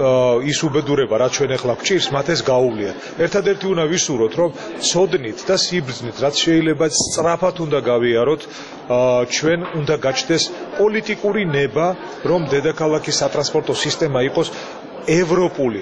ის უბედურება, რაც ჩვენ ახლა გვჭირს, მათ ეს გაუვლიათ. ერთადერთი უნდა ვისურვოთ, რომ ცოდნით და სიბრძნით, რაც შეიძლება სწრაფად უნდა გავიაროთ, ჩვენ უნდა გაჩნდეს პოლიტიკური ნება, რომ დედაქალაქის სატრანსპორტო სისტემა იყოს ევროპული,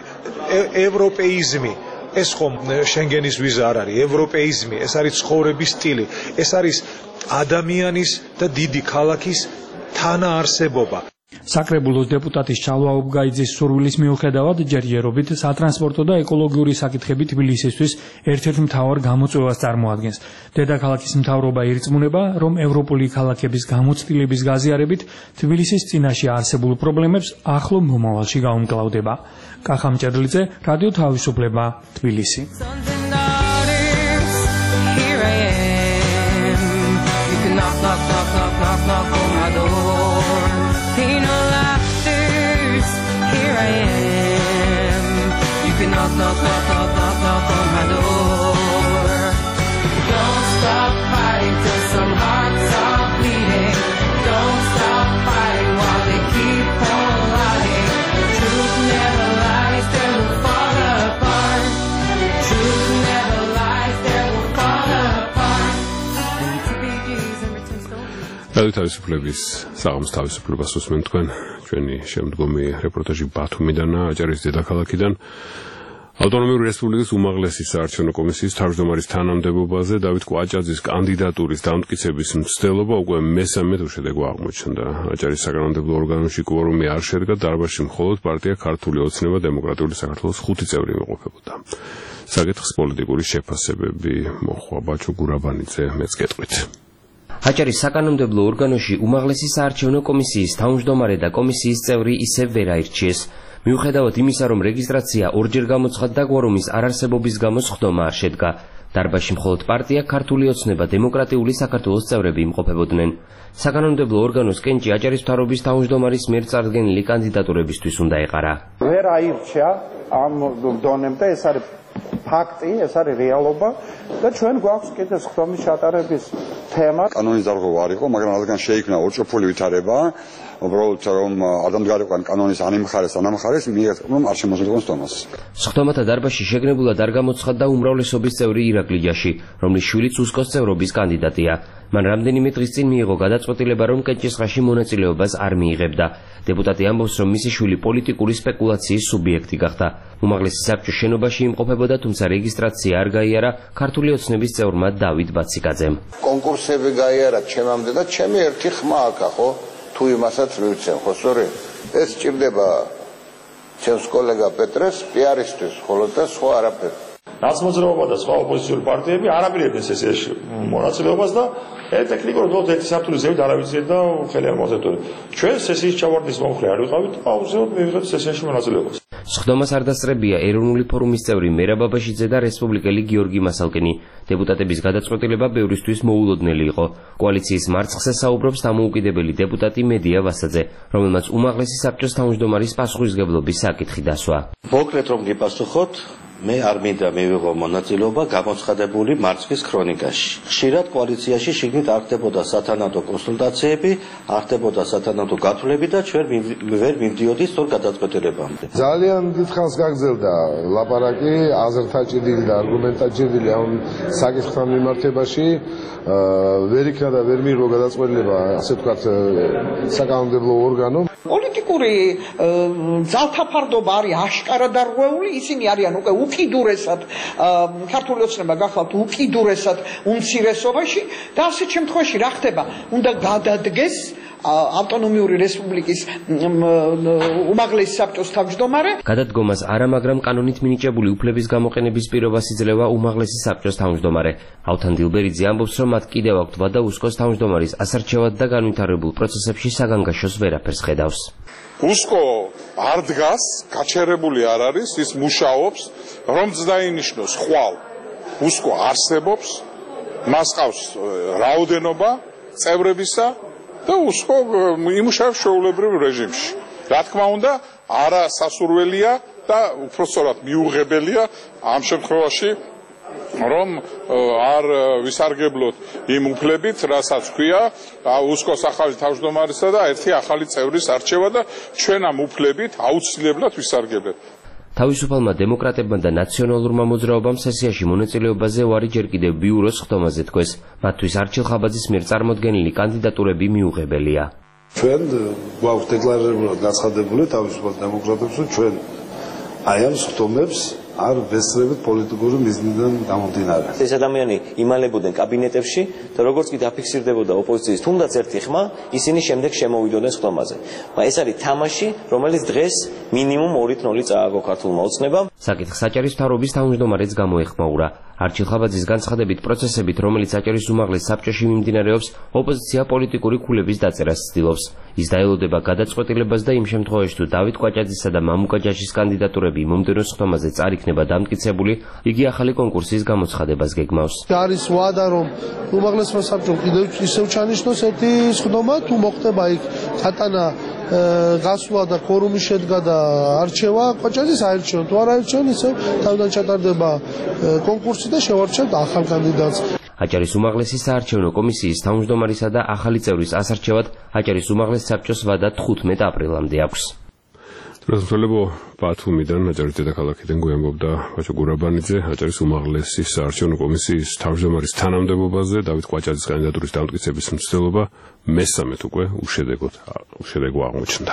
ევროპეიზმი. ეს ხომ შენგენის ვიზა არ არის, ევროპეიზმი, ეს არის ცხოვრების სტილი, ეს არის ადამიანის და დიდი ქალაქის თანაარსებობა. საკრებულოს დეპუტატის შალვა ობგაიძის სურვილის მიუხედავად ჯერჯერობით სატრანსპორტო და ეკოლოგიური საკითხები თბილისისთვის ერთ-ერთ მთავარ გამოწვევას წარმოადგენს. დედაქალაქის მთავრობა ირწმუნება, რომ ევროპული ქალაქების გამოცდილების გაზიარებით თბილისის წინაშე არსებულ პრობლემებს ახლო მომავალში გაუმკლავდება. კახა მჭედლიძე, რადიო თავისუფლება, თბილისი. Knock, knock, knock, knock, knock, knock on my door. Don't stop fighting till some hearts are bleeding. Don't stop fighting while they keep on lying. Truth never lies, they will fall apart. Truth never lies, they will fall apart. რადიო თავისუფლების საღამოს თავისუფლებას უსმენთ თქვენ. ჩვენი შემდგომი რეპორტაჟი ბათუმიდანაა, აჭარის დედაქალაქიდან. ავტონომიური რესპუბლიკის უმაღლესი საარჩევნო კომისიის თავმჯდომარის თანამდებობაზე დავით კვაჭაძის კანდიდატურის დამტკიცების მცდელობა უკვე მესამე თუ შედეგო აღმოჩნდა. აჭარის საკანონმდებლო ორგანოში კვორუმი არ შედგა, დარბაზში მხოლოდ პარტია ქართული ოცნება დემოკრატიული საქართველოს ხუთი წევრი იმყოფებოდა. საკითხს პოლიტიკური შეფასებები მოჰყვა ბაჩო გურაბანიძე მეც გეტყვით. აჭარის საკანონმდებლო ორგანოში უმაღლესი საარჩევნო კომისიის თავმჯდომარე და კომისიის წევრი ისევ ვერ აირჩიეს. მიუხედავად იმისა, რომ რეგისტრაცია ორჯერ გამოცხადდა, კვორუმის არარსებობის გამო სხდომა არ შედგა. დარბაზში მხოლოდ პარტია ქართული ოცნება დემოკრატიული საქართველოს წევრები იმყოფებოდნენ. საკანონმდებლო ორგანოს კენჭი აჭარის მთავრობის თავმჯდომარის მიერ წარდგენილი კანდიდატურებისთვის უნდა ეყარა. ვერ აირჩია ამ დონემდე, ეს არის ფაქტი, ეს არის რეალობა და ჩვენ გვაქვს კიდე ხდომის ჩატარების თემა. კანონის დარღვევა არ იყო, მაგრამ რადგან შეიქმნა ორჭოფული ვითარება, უბრალოდ რომ ადამიანგვარებან კანონის ანიმხარეს ანამხარეს მიიღეს რომ არ შემოძლოს თომას. სხდომათა დარბაზში შეგნებულად არ გამოცხადდა უმრავლესობის წევრი ირაკლი ჯაში, რომლის შვილიც უსკოს წევრობის კანდიდატია. მან რამდენიმე დღის წინ მიიღო გადაწყვეტილება, რომ კენჭისყრაში მონაწილეობას არ მიიღებდა. დეპუტატი ამბობს, რომ მისი შვილი პოლიტიკური სპეკულაციის სუბიექტი გახდა. უმაღლესი საბჭოს შენობაში იმყოფებოდა, თუმცა რეგისტრაცია არ გაიარა ქართული ოცნების წევრმა დავით ბაციკაძემ. კონკურსები გაიარა ჩემამდე და ჩემი ერთი ხმა აქა, ხო? თუ იმასაც მივცემ, ხო, სწორი? ეს ჭირდება ჩემს კოლეგა პეტრეს პიარისთვის, ხოლო და სხვა არაფერი. ნაცმოძრაობა და სხვა ოპოზიციური პარტიები არ აპირებდნენ სესიაში მონაწილეობას და ტექნიკურად უბრალოდ ერთი საფრთხის ზევით არ ავიძიეთ და ხელი არ მოაწერეთ. ჩვენ სესიის ჩავარდნის მომხრე არ ვიყავით და აუზეოდ მივიღეთ სესიაში მონაწილეობას. სხდომას არ დასწრებია ეროვნული ფორუმის წევრი მერაბ ბაბაშიძე და რესპუბლიკელი გიორგი მასალკინი. დეპუტატების გადაწყვეტილება ბევრისთვის მოულოდნელი იყო. კოალიციის მარცხზე საუბრობს დამოუკიდებელი დეპუტატი მედია ვასაძე, რომელმაც უმაღლესი საბჭოს თავმჯდომარის პასუხისმგებლობის საკითხი დასვა. მოკლედ რომ გიპასუხოთ, მე არ მინდა მივიღო მონაწილეობა გამოცხადებული მარცხის ქრონიკაში. ხშირად კოალიციაში შიგნით არ ხდებოდა სათანადო კონსულტაციები, არ ხდებოდა სათანადო გათვლები და ჩვენ ვერ მივდიოდით სწორ გადაწყვეტილებამდე. ძალიან დიდხანს გაგრძელდა ლაპარაკი, აზრთა ჭიდილი და არგუმენტთა ჭიდილი ამ საკითხთან მიმართებაში. ვერ იქნა და ვერ მიიღო გადაწყვეტილება, ასე ვთქვათ, საკანონმდებლო ორგანო. პოლიტიკური ძალთა ფარდობა არის აშკარა დარღვეული, ისინი არიან უკვე უკიდურესად ქართული ოცნება გახლავთ უკიდურესად უმცირესობაში და ასეთ შემთხვევაში რა ხდება? უნდა გადადგეს ავტონომიური რესპუბლიკის უმაღლესი საბჭოს თავმჯდომარე. გადადგომას არა, მაგრამ კანონით მინიჭებული უფლების გამოყენების პირობას იძლევა უმაღლესი საბჭოს თავმჯდომარე. ავთან დილბერიძე ამბობს, რომ მათ კიდევ აქვთ ვადა უსკოს თავმჯდომარის ასარჩევად და განვითარებულ პროცესებში საგანგაშოს ვერაფერს ხედავს. უსკო არ დგას, გაჩერებული არ არის, ის მუშაობს, რომ დაინიშნოს ხვალ. უსკო არსებობს, მას ყავს რაოდენობა წევრებისა და უსკო იმუშავებს ჩვეულებრივ რეჟიმში. რა თქმა უნდა, არა სასურველია და უფრო სწორად მიუღებელია ამ შემთხვევაში რომ არ ვისარგებლოთ იმ უფლებით, რასაც ქვია უსკოს ახალი თავმჯდომარისა და ერთი ახალი წევრის არჩევა და ჩვენ ამ უფლებით აუცილებლად ვისარგებლებთ. თავისუფალმა დემოკრატებმა და ნაციონალურმა მოძრაობამ სესიაში მონაწილეობაზე ვარი ჯერ კიდევ ბიუროს ხდომაზე თქვეს. მათთვის არჩილ ხაბაძის მიერ წარმოდგენილი კანდიდატურები მიუღებელია. ჩვენ გვაქვს დეკლარირებულად გაცხადებული თავისუფალ დემოკრატებს, რომ ჩვენ აი ამ ხდომებს არ ვესწრებით პოლიტიკური მიზნიდან გამომდინარე. ეს ადამიანი იმალებოდნენ კაბინეტებში და როგორც კი დაფიქსირდებოდა ოპოზიციის თუნდაც ერთი ხმა, ისინი შემდეგ შემოვიდოდნენ ხდომაზე. მაგრამ ეს არის თამაში, რომელიც დღეს მინიმუმ ორი ნული წააგო ქართულმა ოცნებამ. საკითხს აჭარის მთავრობის თავმჯდომარეც გამოეხმაურა. არჩილ ხაბაძის განცხადებით პროცესებით, რომელიც აჭარის უმაღლეს საბჭოში მიმდინარეობს, ოპოზიცია პოლიტიკური ქულების დაწერას ცდილობს. ის დაელოდება გადაწყვეტილებას და იმ შემთხვევაში, თუ დავით კვაჭაძისა და მამუკა ჯაშის კანდიდატურები მომდევნო ხდომაზე წარიქნება დამტკიცებული, იგი ახალი კონკურსის გამოცხადებას გეგმავს. არის ვადა, რომ უმაღლესმა საბჭომ კიდევ ისევ ჩანიშნოს ერთი ხდომა, თუ მოხდება იქ ხატანა გასვლა და ფორუმის შედგა და არჩევა, კვაჭაძის აირჩევენ, თუ არ აირჩევენ, ისევ თავიდან ჩატარდება კონკურსი და შევარჩევთ ახალ კანდიდატს. აჭარის უმაღლესი საარჩევნო კომისიის თავმჯდომარისა და ახალი წევრის ასარჩევად აჭარის უმაღლეს საბჭოს ვადა თხუთმეტ აპრილამდე აქვს. რასმოლებო ბათუმიდან აჭარის დედაქალაქიდან გვემბობდა ბაჭო გურაბანიძე აჭარის უმაღლესი საარჩევნო კომისიის თავმჯდომარის თანამდებობაზე დავით კვაჭაძის კანდიდატურის დამტკიცების მცდელობა მესამედ უკვე უშედეგოდ უშედეგო აღმოჩნდა.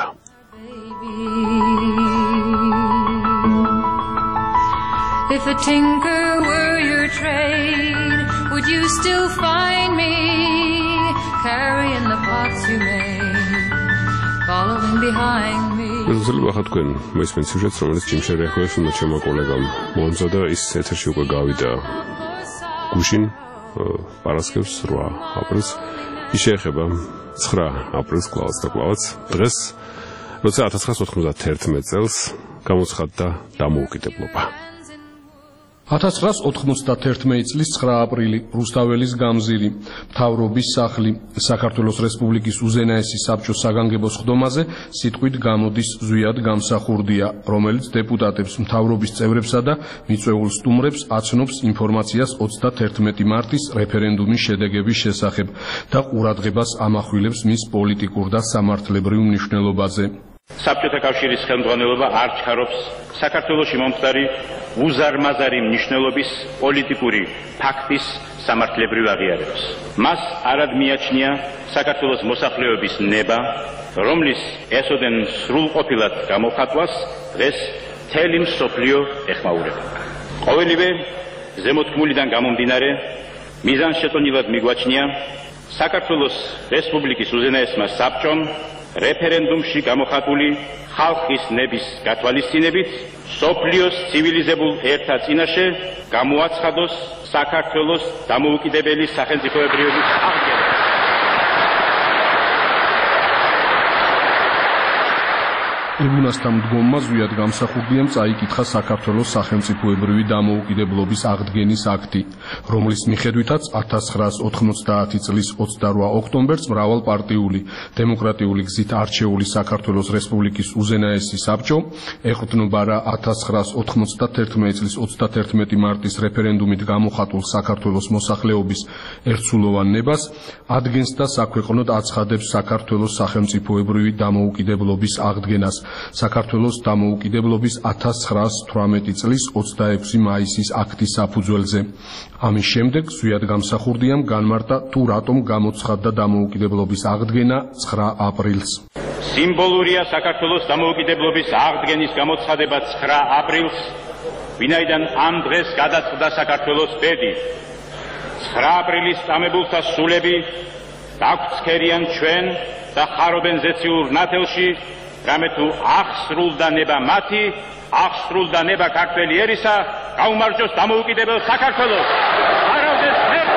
If a tinker were your trade, would you still find me carrying the pots you made, following behind me? რუსული ახლა თქვენ მოისმენთ სიუჟეტს, რომელიც ჯიმშერი ახლა უნდა ჩემო კოლეგამ მომზადა, ის ეთერში უკვე გავიდა გუშინ პარასკევს რვა აპრილს. ის შეეხება ცხრა აპრილს კლავაც და კლავაც დღეს, როცა ათას ცხრაასოთხმოცდაერთმეტ წელს გამოცხადდა დამოუკიდებლობა. ათას ცხრაას ოთხმოცდათერთმეტი წლის ცხრა აპრილი რუსთაველის გამზირი მთავრობის სახლი საქართველოს რესპუბლიკის უზენაესი საბჭოს საგანგებო სხდომაზე სიტყვით გამოდის ზვიად გამსახურდია, რომელიც დეპუტატებს, მთავრობის წევრებსა და მიწვეულ სტუმრებს აცნობს ინფორმაციას ოცდათერთმეტი მარტის რეფერენდუმის შედეგების შესახებ და ყურადღებას ამახვილებს მის პოლიტიკურ და სამართლებრივ მნიშვნელობაზე. საბჭოთა კავშირის ხელმძღვანელობა არ ჩქარობს საქართველოში მომხდარი უზარმაზარი მნიშვნელობის პოლიტიკური ფაქტის სამართლებრივ აღიარებას. მას არად მიაჩნია საქართველოს მოსახლეობის ნება, რომლის ესოდენ სრულყოფილად გამოხატვას დღეს მთელი მსოფლიო ეხმაურება. ყოველივე ზემოთქმულიდან გამომდინარე, მიზანშეწონილად მიგვაჩნია საქართველოს რესპუბლიკის უზენაესმა საბჭომ რეფერენდუმში გამოხატული ხალხის ნების გათვალისწინებით სოფლიოს ცივილიზებულ ერთა წინაშე გამოაცხადოს საქართველოს დამოუკიდებელი სახელმწიფოებრიობის აღდგენა. ტრიბუნასთან მდგომმა ზვიად გამსახურდიამ წაიკითხა საქართველოს სახელმწიფოებრივი დამოუკიდებლობის აღდგენის აქტი, რომლის მიხედვითაც ათას ცხრაას ოთხმოცდაათი წლის ოცდარვა ოქტომბერს მრავალპარტიული დემოკრატიული გზით არჩეული საქართველოს რესპუბლიკის უზენაესი საბჭო ეყრდნობა რა ათას ცხრაას ოთხმოცდათერთმეტი წლის ოცდათერთმეტი მარტის რეფერენდუმით გამოხატულ საქართველოს მოსახლეობის ერთსულოვან ნებას ადგენს და საქვეყნოდ აცხადებს საქართველოს სახელმწიფოებრივი დამოუკიდებლობის აღდგენას. საქართველოს დამოუკიდებლობის ათას ცხრაას თვრამეტი წლის ოცდაექვსი მაისის აქტის საფუძველზე. ამის შემდეგ ზვიად გამსახურდიამ განმარტა თუ რატომ გამოცხადდა დამოუკიდებლობის აღდგენა ცხრა აპრილს. სიმბოლურია საქართველოს დამოუკიდებლობის აღდგენის გამოცხადება ცხრა აპრილს, ვინაიდან ამ დღეს გადაწყდა საქართველოს ბედი. ცხრა აპრილის წამებულთა სულები დაგვცქერიან ჩვენ და ხარობენ ზეციურ ნათელში, რამე თუ აღსრულდა ნება მათი, აღსრულდა ნება ქართველი ერისა, გაუმარჯოს დამოუკიდებელ საქართველოს. არავდეს ღმერთი.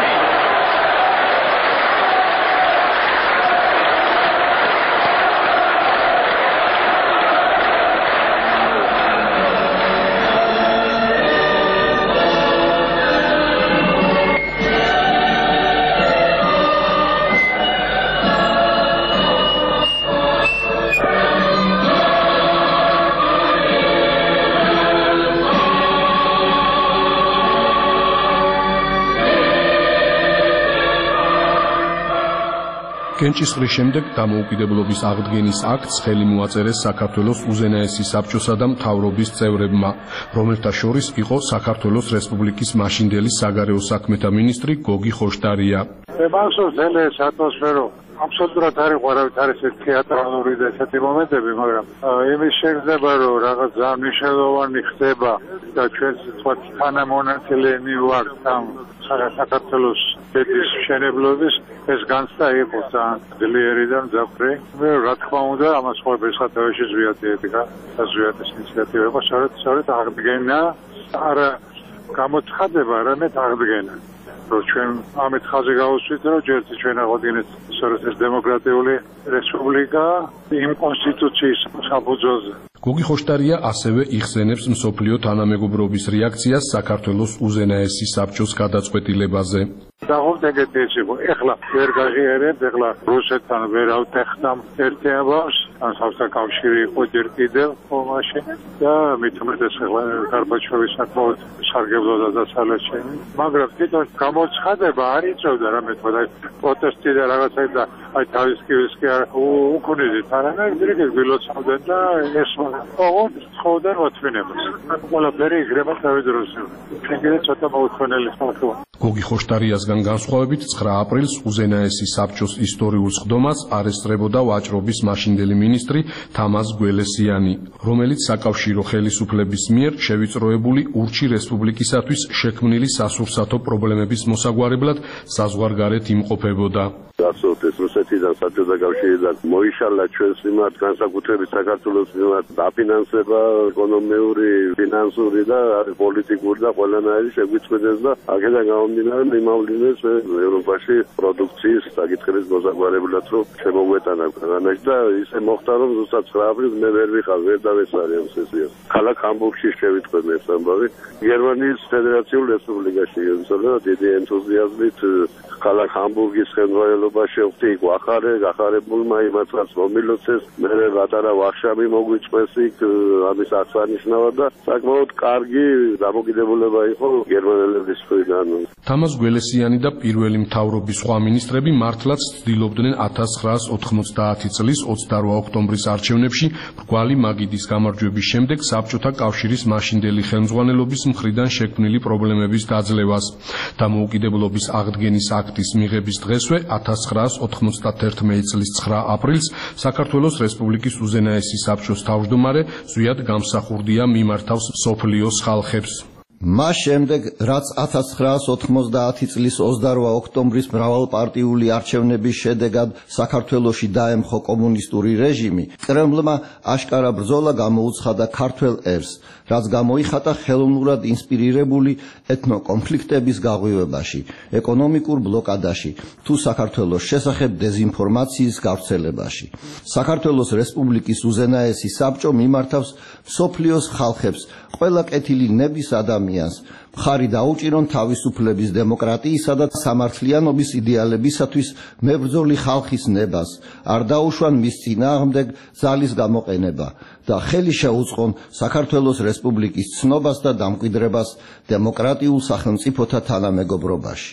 კენჭისყრის შემდეგ დამოუკიდებლობის აღდგენის აქტს ხელი მოაწერეს საქართველოს უზენაესი საბჭოსა და მთავრობის წევრებმა, რომელთა შორის იყო საქართველოს რესპუბლიკის მაშინდელი საგარეო საქმეთა მინისტრი გოგი ხოშტარია. მახსოვს ძელი ეს ატმოსფერო აბსოლუტურად არ იყო არავით არის ეს თეატრალური და ესეთი მომენტები, მაგრამ იმის შეიძლება რომ რაღაც ძალიან მნიშვნელოვანი ხდება და ჩვენც თქვა თანამონაწილეები ვართ ამ საქართველოს ბედის მშენებლობის ეს განცდა იყო ძალიან ძლიერი და მძაფრი. მე რა თქმა უნდა ამას ყოველ სათავეში ზვიადი ედგა და ზვიადის ინიციატივა იყო სწორედ სწორედ აღდგენა არა გამოცხადება, არამედ აღდგენა. რომ ჩვენ ამით ხაზი გავუსვით, რომ ჯერთ ჩვენ აღვდგენეთ სწორედ ეს დემოკრატიული რესპუბლიკა იმ კონსტიტუციის საფუძველზე. გოგი ხოშტარია ასევე იხსენებს მსოფლიო თანამეგობრობის რეაქციას საქართველოს უზენაესი საბჭოს გადაწყვეტილებაზე. დაღუპტეგეთი ეს იყო, ეხლა ვერ გაღიარებ, ეხლა რუსეთთან ვერ ავტეხტამ ერთეაბავს, ან საბჭოთა კავშირი იყო ჯერ კიდევ ხომაში და მით უმეტეს ეხლა გარბაჩოვის საკმაოდ სარგებლოდა დასალეჩენი. მაგრამ თვითონ გამოცხადება არ იწევდა რამე თქვა და პროტესტი და რაღაცა და აი თავის კივისკი არ უკუნიდით, არამედ ძირითადად გილოცავდნენ და ეს ოღონდ ცხოვრდნენ მოთმინებას. ყველაფერი იგრება თავის დროზე. ეგრე ცოტა მოუთმენელი ხალხია. გოგი ხოშტარიასგან განსხვავებით ცხრა აპრილს უზენაესი საბჭოს ისტორიულ სხდომას არესტრებოდა ვაჭრობის მაშინდელი მინისტრი თამაზ გველესიანი, რომელიც საკავშირო ხელისუფლების მიერ შევიწროებული ურჩი რესპუბლიკისათვის შექმნილი სასურსათო პრობლემების მოსაგვარებლად საზღვარგარეთ იმყოფებოდა. გასულდეს რუსეთიდან საბჭოთა კავშირიდან მოიშალა ჩვენს მიმართ განსაკუთრებით საქართველოს მიმართ დაფინანსება ეკონომიური, ფინანსური და პოლიტიკური და ყველანაირი შეგვიწყვეტეს და აქედან გამომდინარე მიმავლინეს ევროპაში პროდუქციის საკითხების მოსაგვარებლად რომ შემოგვეტანა ქვეყანაში და ისე მოხდა რომ ზუსტად ცხრა აპრილს მე ვერ ვიყავ ვერ დავესწარი ამ სესიას. ქალაქ ჰამბურგში შევიტყვე მე სამბავი გერმანიის ფედერაციულ რესპუბლიკაში ემსოლა დიდი ენთუზიაზმით ქალაქ ჰამბურგის ხელმძღვანელობა შევხვდი იქ ვახარე გახარებულმა იმათაც მომილოცეს მე პატარა ვახშამი მოგვიწყვეს იქ ამის აღსანიშნავად და საკმაოდ კარგი დამოკიდებულება იყო გერმანელების მხრიდან. თამაზ გველესიანი და პირველი მთავრობის სხვა მინისტრები მართლაც ცდილობდნენ ათას ცხრაას ოთხმოცდაათი წლის ოცდაორმა ოქტომბრის არჩევნებში მრგვალი მაგიდის გამარჯვების შემდეგ საბჭოთა კავშირის მაშინდელი ხელმძღვანელობის მხრიდან შექმნილი პრობლემების დაძლევას. დამოუკიდებლობის აღდგენის აქტის მიღების დღესვე ათას ცხრაას ოთხმოცდაათი წლის ცხრა აპრილს საქართველოს რესპუბლიკის უზენაესი საბჭოს თავმჯდომარე ზვიად გამსახურდია მიმართავს მსოფლიოს ხალხებს. მას შემდეგ, რაც ათას ცხრაას ოთხმოცდაათი წლის ოცდაორმა ოქტომბრის მრავალპარტიული არჩევნების შედეგად საქართველოში დაემხო კომუნისტური რეჟიმი, კრემლმა აშკარა ბრძოლა გამოუცხადა ქართველ ერს, რაც გამოიხატა ხელოვნურად ინსპირირებული ეთნოკონფლიქტების გაღვივებაში, ეკონომიკურ ბლოკადაში, თუ საქართველოს შესახებ დეზინფორმაციის გავრცელებაში. საქართველოს რესპუბლიკის უზენაესი საბჭო მიმართავს მსოფლიოს ხალხებს, ყველა კეთილი ნების ადამიანს, მხარი დაუჭირონ თავისუფლების, დემოკრატიისა და სამართლიანობის იდეალებისათვის მებრძოლი ხალხის ნებას, არ დაუშვან მის წინააღმდეგ ძალის გამოყენება და ხელი შეუწყონ საქართველოს რესპუბლიკის ცნობას და დამკვიდრებას დემოკრატიულ სახელმწიფოთა თანამეგობრობაში.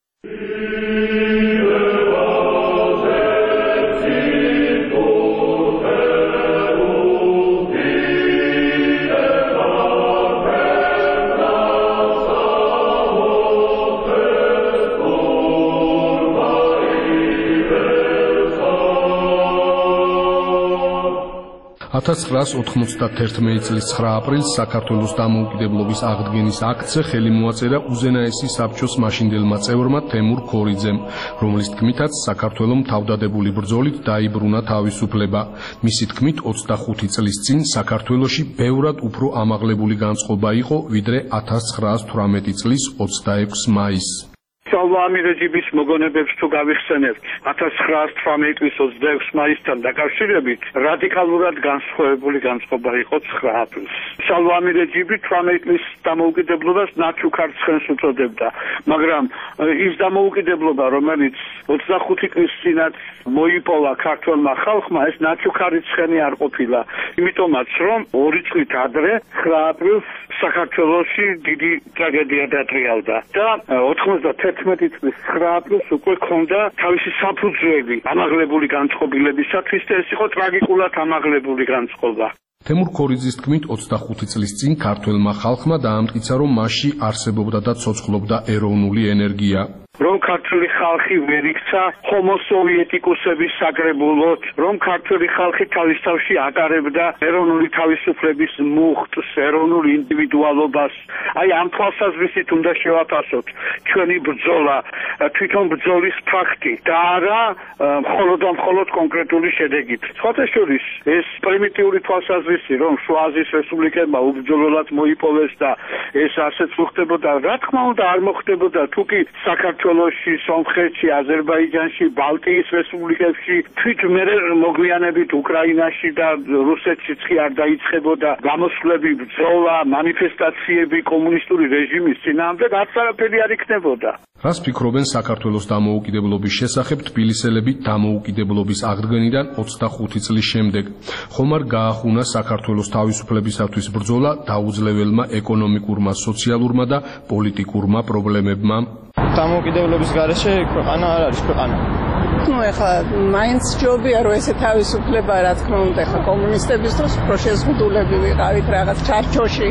ათას ცხრაას ოთხმოცდაათი წლის ცხრა აპრილს საქართველოს დამოუკიდებლობის აღდგენის აქტზე ხელი მოაწერა უზენაესი საბჭოს მაშინდელმა წევრმა თემურ ქორიძემ, რომლის თქმითაც საქართველომ თავდადებული ბრძოლით დაიბრუნა თავისუფლება. მისი თქმით ოცდახუთი წლის წინ საქართველოში ბევრად უფრო ამაღლებული განწყობა იყო, ვიდრე ათას ცხრაას თვრამეტი წლის ოცდაექვსი მაისს. სალვამი რეჟიმის მოგონებებს თუ გავიხსენებთ, ათას ცხრაას თვრამეტი წლის ოცდაექვსი მაისთან დაკავშირებით რადიკალურად განსხვავებული განწყობა იყო ცხრა აპრილს. სალვამი რეჟიმი თვრამეტი წლის დამოუკიდებლობას ნაჩუქარ ცხენს უწოდებდა, მაგრამ ის დამოუკიდებლობა, რომელიც ოცდახუთი წლის წინათ მოიპოვა ქართველმა ხალხმა, ეს ნაჩუქარი ცხენი არ ყოფილა. იმიტომაც, რომ ორი წლით ადრე ცხრა აპრილს საქართველოში დიდი ტრაგედია დატრიალდა და ოთხმოცდათერთმეტი წლის ცხრა აპრილს უკვე ქონდა თავისი საფუძველი ამაღლებული განწყობილებისათვის და ეს იყო ტრაგიკულად ამაღლებული განწყობა. თემურ ქორიძის თქმით ოცდახუთი წლის წინ ქართველმა ხალხმა დაამტკიცა, რომ მასში არსებობდა და ცოცხლობდა ეროვნული ენერგია. რომ ქართული ხალხი ვერ იქცა ჰომო სოვიეტიკუსების საკრებულოდ, რომ ქართული ხალხი თავის თავში ატარებდა ეროვნული თავისუფლების მუხტს, ეროვნულ ინდივიდუალობას. აი ამ თვალსაზრისით უნდა შევაფასოთ ჩვენი ბრძოლა, თვითონ ბრძოლის ფაქტი და არა მხოლოდ და მხოლოდ კონკრეტული შედეგით. სხვათა შორის ეს პრიმიტიული თვალსაზრისი, რომ შუა აზიის რესპუბლიკებმა უბრძოლველად მოიპოვეს და ეს ასეც მოხდებოდა, რა თქმა უნდა არ მოხდებოდა, თუკი საქართველოში, სომხეთში, აზერბაიჯანში, ბალტიის რესპუბლიკებში, თვით მერე მოგვიანებით უკრაინაში და რუსეთშიც კი არ დაიწყებოდა გამოსვლები, ბრძოლა, მანიფესტაციები კომუნისტური რეჟიმის წინააღმდეგ, არც არაფერი არ იქნებოდა. რას ფიქრობენ საქართველოს დამოუკიდებლობის შესახებ თბილისელები დამოუკიდებლობის აღდგენიდან ოცდახუთი წლის შემდეგ? ხომ არ გაახუნა საქართველოს თავისუფლებისათვის ბრძოლა დაუძლებელმა ეკონომიკურმა, სოციალურმა და პოლიტიკურმა პრობლემებმა? დამოუკიდებლობის გარეშე ქვეყანა არ არის ქვეყანა. ну ეხლა მაინც ჯობია რომ ესე თავისუფლება, რა თქმა უნდა, ეხლა კომუნისტების დროს უფრო შეზღუდულები ვიყავით რაღაც ჩარჩოში.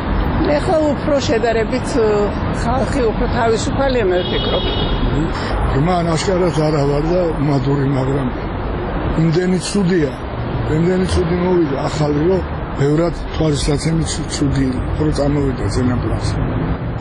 ეხლა უფრო შედარებით ხალხი უფრო თავისუფალია, მე ვფიქრობ. მან აშკარად არა ვარ და მადური, მაგრამ იმდენი ცუდია, იმდენი ცუდი მოვიდა ახალი, რომ ბევრად თვალისაცემი ცუდი უფრო წამოვიდა ზენაპლანს.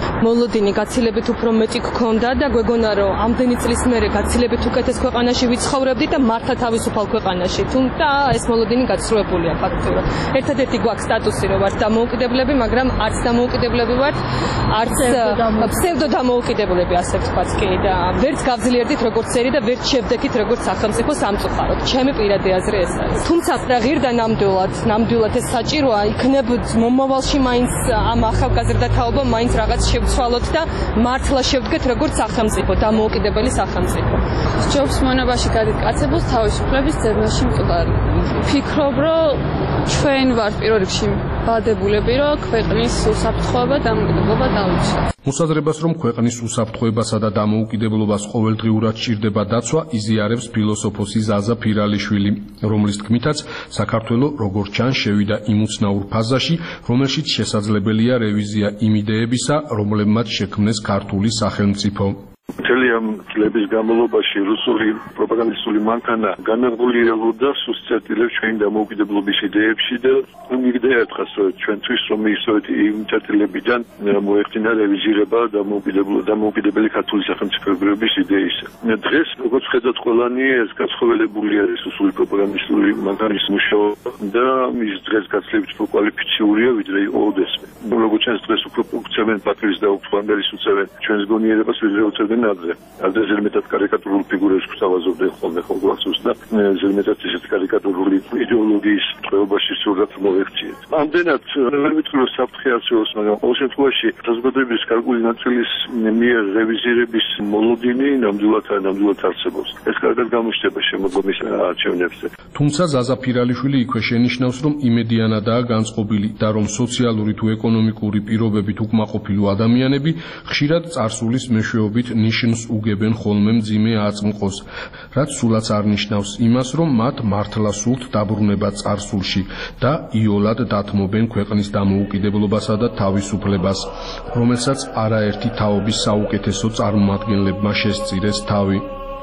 მოლოდინი გაცილებით უფრო მეტი გქონდა და გვეგონა რომ ამდენი წლის მერე გაცილებით უკეთეს ქვეყანაში ვიცხოვრებდით და მართა თავისუფალ ქვეყანაში. თუმცა ეს მოლოდინი გაცრუებულია ფაქტურად. ერთადერთი გვაქვს სტატუსი რომ ვართ დამოუკიდებლები, მაგრამ არც დამოუკიდებლები ვართ, არც ფსევდო დამოუკიდებლები, ასე ვთქვათ კი და ვერც გავძლიერდით როგორც ერი და ვერც შევდექით როგორც სახელმწიფო სამწუხაროდ. ჩემი პირადი აზრი ეს არის. თუმცა და ღირდა ნამდვილად, ნამდვილად ეს საჭიროა, იქნებ მომავალში მაინც ამ ახალგაზრდა თაობა მაინც რაღაც შევცვალოთ და მართლა შევდგეთ როგორც სახელმწიფო, დამოუკიდებელი სახელმწიფო. სჯობს მონობაში გადაკაცებულს თავისუფლების ძებნაში მკვდარი. ვფიქრობ, რომ ჩვენ ვართ პირველ რიგში ბადებულები, რომ ქვეყნის უსაფრთხოება და დამოუკიდებლობა დაუჩათ. მოსაზრებას, რომ ქვეყნის უსაფრთხოებასა და დამოუკიდებლობას ყოველდღიურად სჭირდება დაცვა, იზიარებს ფილოსოფოსი ზაზა ფირალიშვილი, რომლის თქმითაც საქართველო როგორც ჩანს შევიდა იმ უცნაურ ფაზაში, რომელშიც შესაძლებელია რევიზია იმ იდეებისა, რომლებმაც შექმნეს ქართული სახელმწიფო. მთელი ამ წლების განმავლობაში რუსული პროპაგანდისტული მანქანა განადგურებულდა სუსტატილებს ჩვენი დამოუკიდებლობის იდეებში და მიგდია ერთხელ ჩვენთვის რომ ისეთი იმ წერტილებიდან მოეხდინა რევიზირება დამოუკიდებელი ქართული სახელმწიფოების იდეისა. დღეს როგორც ხედავთ ყველანი ეს გაცხოველებულია რუსული პროპაგანდისტული მანქანის მუშაობა და მის დღეს გაცილებით უფრო კვალიფიციურია ვიდრე ოდესმე. როგორც ჩანს დღეს უფრო უწევენ პატრის და უცხოენდელის უწევენ ჩვენს გონიერებას ვიდრე უწევენ ადრე. ადრე ზედმეტად კარიკატურულ ფიგურებს გვთავაზობდნენ ხოლმე ხოლმე და ზედმეტად ისეთი კარიკატურული იდეოლოგიის წყობაში სურდათ მოექციეთ. ამდენად ვერ ვიტყვი რომ საფრთხე არსებობს, მაგრამ ყოველ შემთხვევაში საზოგადოების კარგული ნაწილის მიერ რევიზირების მოლოდინი ნამდვილად ნამდვილად არსებობს. ეს კარგად გამოჩნდება შემოგვიმის არჩევნებზე. თუმცა ზაზა ფირალიშვილი იქვე შენიშნავს, რომ იმედიანადაა განწყობილი და რომ სოციალური თუ ეკონომიკური პირობებით უკმაყოფილო ადამიანები ხშირად წარსულის მეშვეობით ნიშნს უგებენ ხოლმე მძიმე აწმყოს, რაც სულაც არ ნიშნავს იმას, რომ მათ მართლა სურთ დაბრუნება წარსულში და იოლად დათმობენ ქვეყნის დამოუკიდებლობასა და თავისუფლებას, რომელსაც არაერთი თაობის საუკეთესო წარმომადგენლებმა შესწირეს თავი.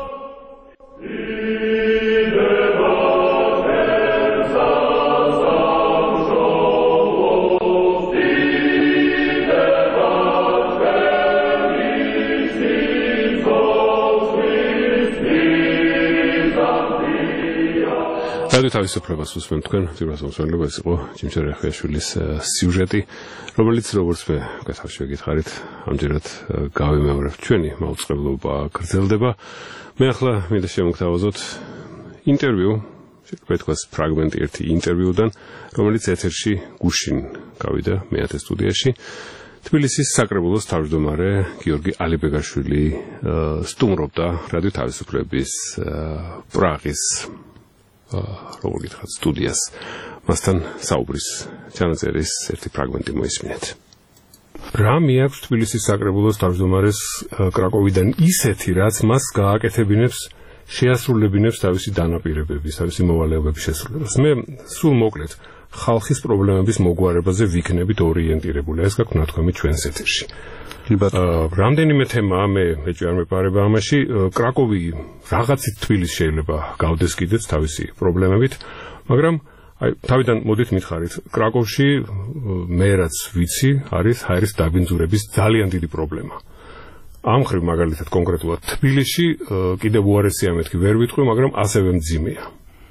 რადიო თავისუფლებას უსმენთ თქვენ, ძირას მოსვენლობა ეს იყო ჯიმშარ რეხეაშვილის სიუჟეტი, რომელიც როგორც მე გასავში გითხარით, ამჯერად გავიმეორებ ჩვენი მაუწყებლობა გრძელდება. მე ახლა მინდა შემოგთავაზოთ ინტერვიუ, შეიძლება ითქვას ფრაგმენტი ერთი ინტერვიუდან, რომელიც ეთერში გუშინ გავიდა მეათე სტუდიაში. თბილისის საკრებულოს თავმჯდომარე გიორგი ალიბეგაშვილი სტუმრობდა რადიო თავისუფლების პრაღის როგორ გითხრათ სტუდიას. მასთან საუბრის ჩანაწერის ერთი ფრაგმენტი მოისმინეთ. რა მიაქვს თბილისის საკრებულოს თავმჯდომარეს კრაკოვიდან ისეთი, რაც მას გააკეთებინებს, შეასრულებინებს თავისი დანაპირებების, თავისი მოვალეობების შესრულებას. მე სულ მოკლედ ხალხის პრობლემების მოგვარებაზე ვიქნებით ორიენტირებული. ეს გაქვთ ნათქვამი ჩვენს ეთერში. რამდენიმე თემაა, მე მეჭი არ მეპარება ამაში. კრაკოვი რაღაცით თბილისს შეიძლება გავდეს კიდეც თავისი პრობლემებით, მაგრამ აი თავიდან მოდით მითხარით, კრაკოვში მე რაც ვიცი, არის ჰაერის დაბინძურების ძალიან დიდი პრობლემა. ამ ხრივ მაგალითად კონკრეტულად თბილისში კიდევ უარესია მეთქი ვერ ვიტყვი, მაგრამ ასევე მძიმეა.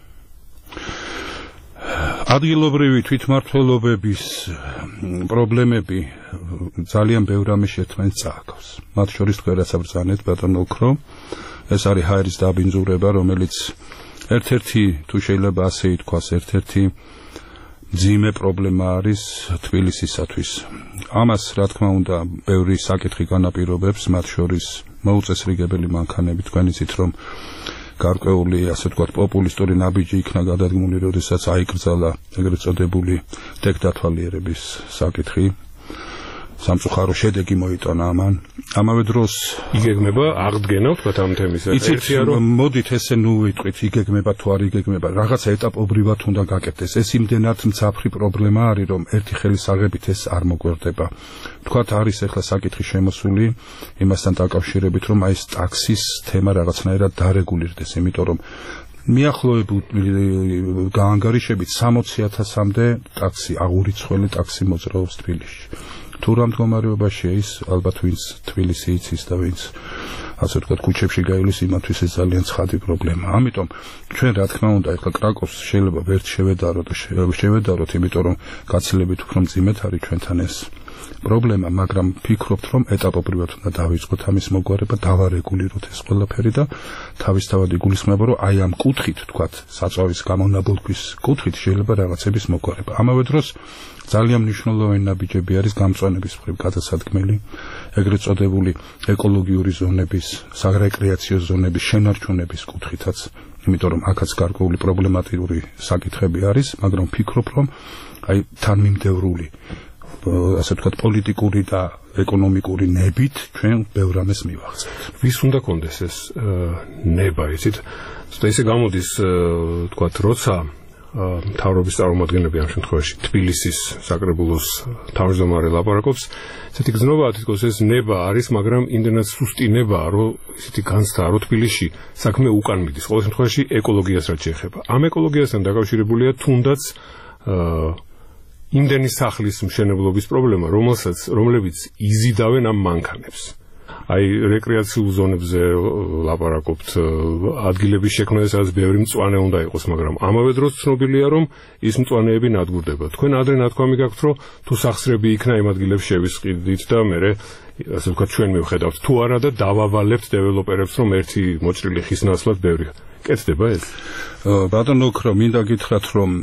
ადგილობრივი თვითმმართველობების პრობლემები ძალიან ბევრ რამეს შექმნეს წააგავს. მათ შორის თქვენ რაც აბრძანეთ ბატონო ოქრო, ეს არის ჰაერის დაბინძურება, რომელიც ერთ-ერთი თუ შეიძლება ასე ითქვას, ერთ-ერთი მძიმე პრობლემა არის თბილისისათვის. ამას რა თქმა უნდა ბევრი საკითხი განაპირობებს, მათ შორის მოუწესრიგებელი მანქანები. თქვენ იცით რომ გარკვეული ასე ვთქვათ პოპულისტური ნაბიჯი იქნა გადადგმული, როდესაც აიკრძალა ეგრეთ წოდებული დექტატვალიერების საკითხი. სამწუხარო შედეგი მოიტანა ამან. ამავე დროს იგეგმება აღდგენა ვთქვათ ამ თემის. იცით რომ მოდით ესე ნუ ვიტყვით იგეგმება თუ არ იგეგმება, რაღაცა ეტაპობრივად უნდა გაკეთდეს. ეს იმდენად მცაფრი პრობლემა არის, რომ ერთი ხელის აღებით ეს არ მოგვერდება. ვთქვათ არის ახლა საკითხი შემოსული იმასთან დაკავშირებით, რომ აი ეს ტაქსის თემა რაღაცნაირად დარეგულირდეს, იმიტომ რომ მიახლოებული გაანგარიშებით სამოცი ათასამდე ტაქსი, აღურიცხელი ტაქსი მოძრაობს თბილისში. თუ რა მდგომარეობაშია ის ალბათ ვინც თბილისი იცის და ვინც ასე ვთქვათ ქუჩებში გაივლის იმათვის ეს ძალიან ცხადი პრობლემაა. ამიტომ ჩვენ რა თქმა უნდა ეხლა კრაკოვს შეიძლება ვერც შევედაროთ და შევედაროთ, იმიტომ რომ გაცილებით უფრო მძიმედ არის ჩვენთან ეს პრობლემა, მაგრამ ფიქრობთ რომ ეტაპობრივად უნდა დავიწყოთ ამის მოგვარება, დავარეგულიროთ ეს ყველაფერი და თავისთავად იგულისხმება რომ აი ამ კუთხით ვთქვათ საწვავის გამონაბოლქვის კუთხით შეიძლება რაღაცების მოგვარება. ამავე დროს ძალიან მნიშვნელოვანი ნაბიჯები არის გამწვანების მხრივ გადასადგმელი, ეგრეთ წოდებული ეკოლოგიური ზონების, სარეკრეაციო ზონების შენარჩუნების კუთხითაც, იმიტომ რომ აქაც გარკვეული პრობლემატიური საკითხები არის, მაგრამ ვფიქრობ რომ აი თანმიმდევრული ასე ვთქვათ პოლიტიკური და ეკონომიკური ნებით ჩვენ ბევრ რამეს მივახცევთ. ვის უნდა კონდეს ეს ნება, იცით? ესე გამოდის ვთქვათ, როცა მთავრობის წარმომადგენლები ამ შემთხვევაში თბილისის საკრებულოს თავმჯდომარე ლაპარაკობს, ესეთი გზნობაა თითქოს ეს ნება არის, მაგრამ იმდენად სუსტი ნება, რომ ესეთი განცდა, რომ თბილისში საქმე უკან მიდის. ყოველ შემთხვევაში ეკოლოგიას რაც შეეხება. ამ ეკოლოგიასთან დაკავშირებულია თუნდაც იმდენი სახლის მშენებლობის პრობლემა, რომელსაც რომლებიც იზიდავენ ამ მანქანებს. აი რეკრეაციულ ზონებზე ლაპარაკობთ, ადგილების შექმნა, სადაც ბევრი მწვანე უნდა იყოს, მაგრამ ამავე დროს ცნობილია, რომ ის მწვანეები ნადგურდება. თქვენ ადრე ნათქვამი გაქვთ, რომ თუ სახსრები იქნა იმ ადგილებს შევისყიდით და მე ასე ვთქვათ ჩვენ მივხედავთ თუ არა და დავავალებთ დეველოპერებს, რომ ერთი მოჭრილი ხის ნაცვლად ბევრი კეთდება ეს. ბატონო ოქრო, მინდა გითხრათ, რომ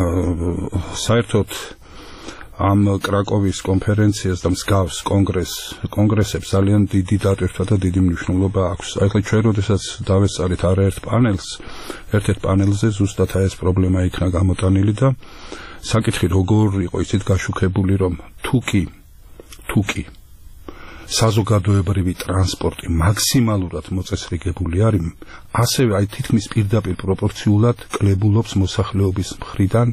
საერთოდ ამ კრაკოვის კონფერენციას და მსგავს კონგრეს კონგრესებს ძალიან დიდი დატვირთვა და დიდი მნიშვნელობა აქვს. აი ხა ჩვენ როდესაც დავესწარით არაერთ პანელს, ერთ-ერთ პანელზე ზუსტად აი ეს პრობლემა იქნა გამოტანილი და საკითხი როგორ იყო ისეთ გაშუქებული, რომ თუკი თუკი საზოგადოებრივი ტრანსპორტი მაქსიმალურად მოწესრიგებული არის, ასევე აი თითქმის პირდაპირ პროპორციულად კლებულობს მოსახლეობის მხრიდან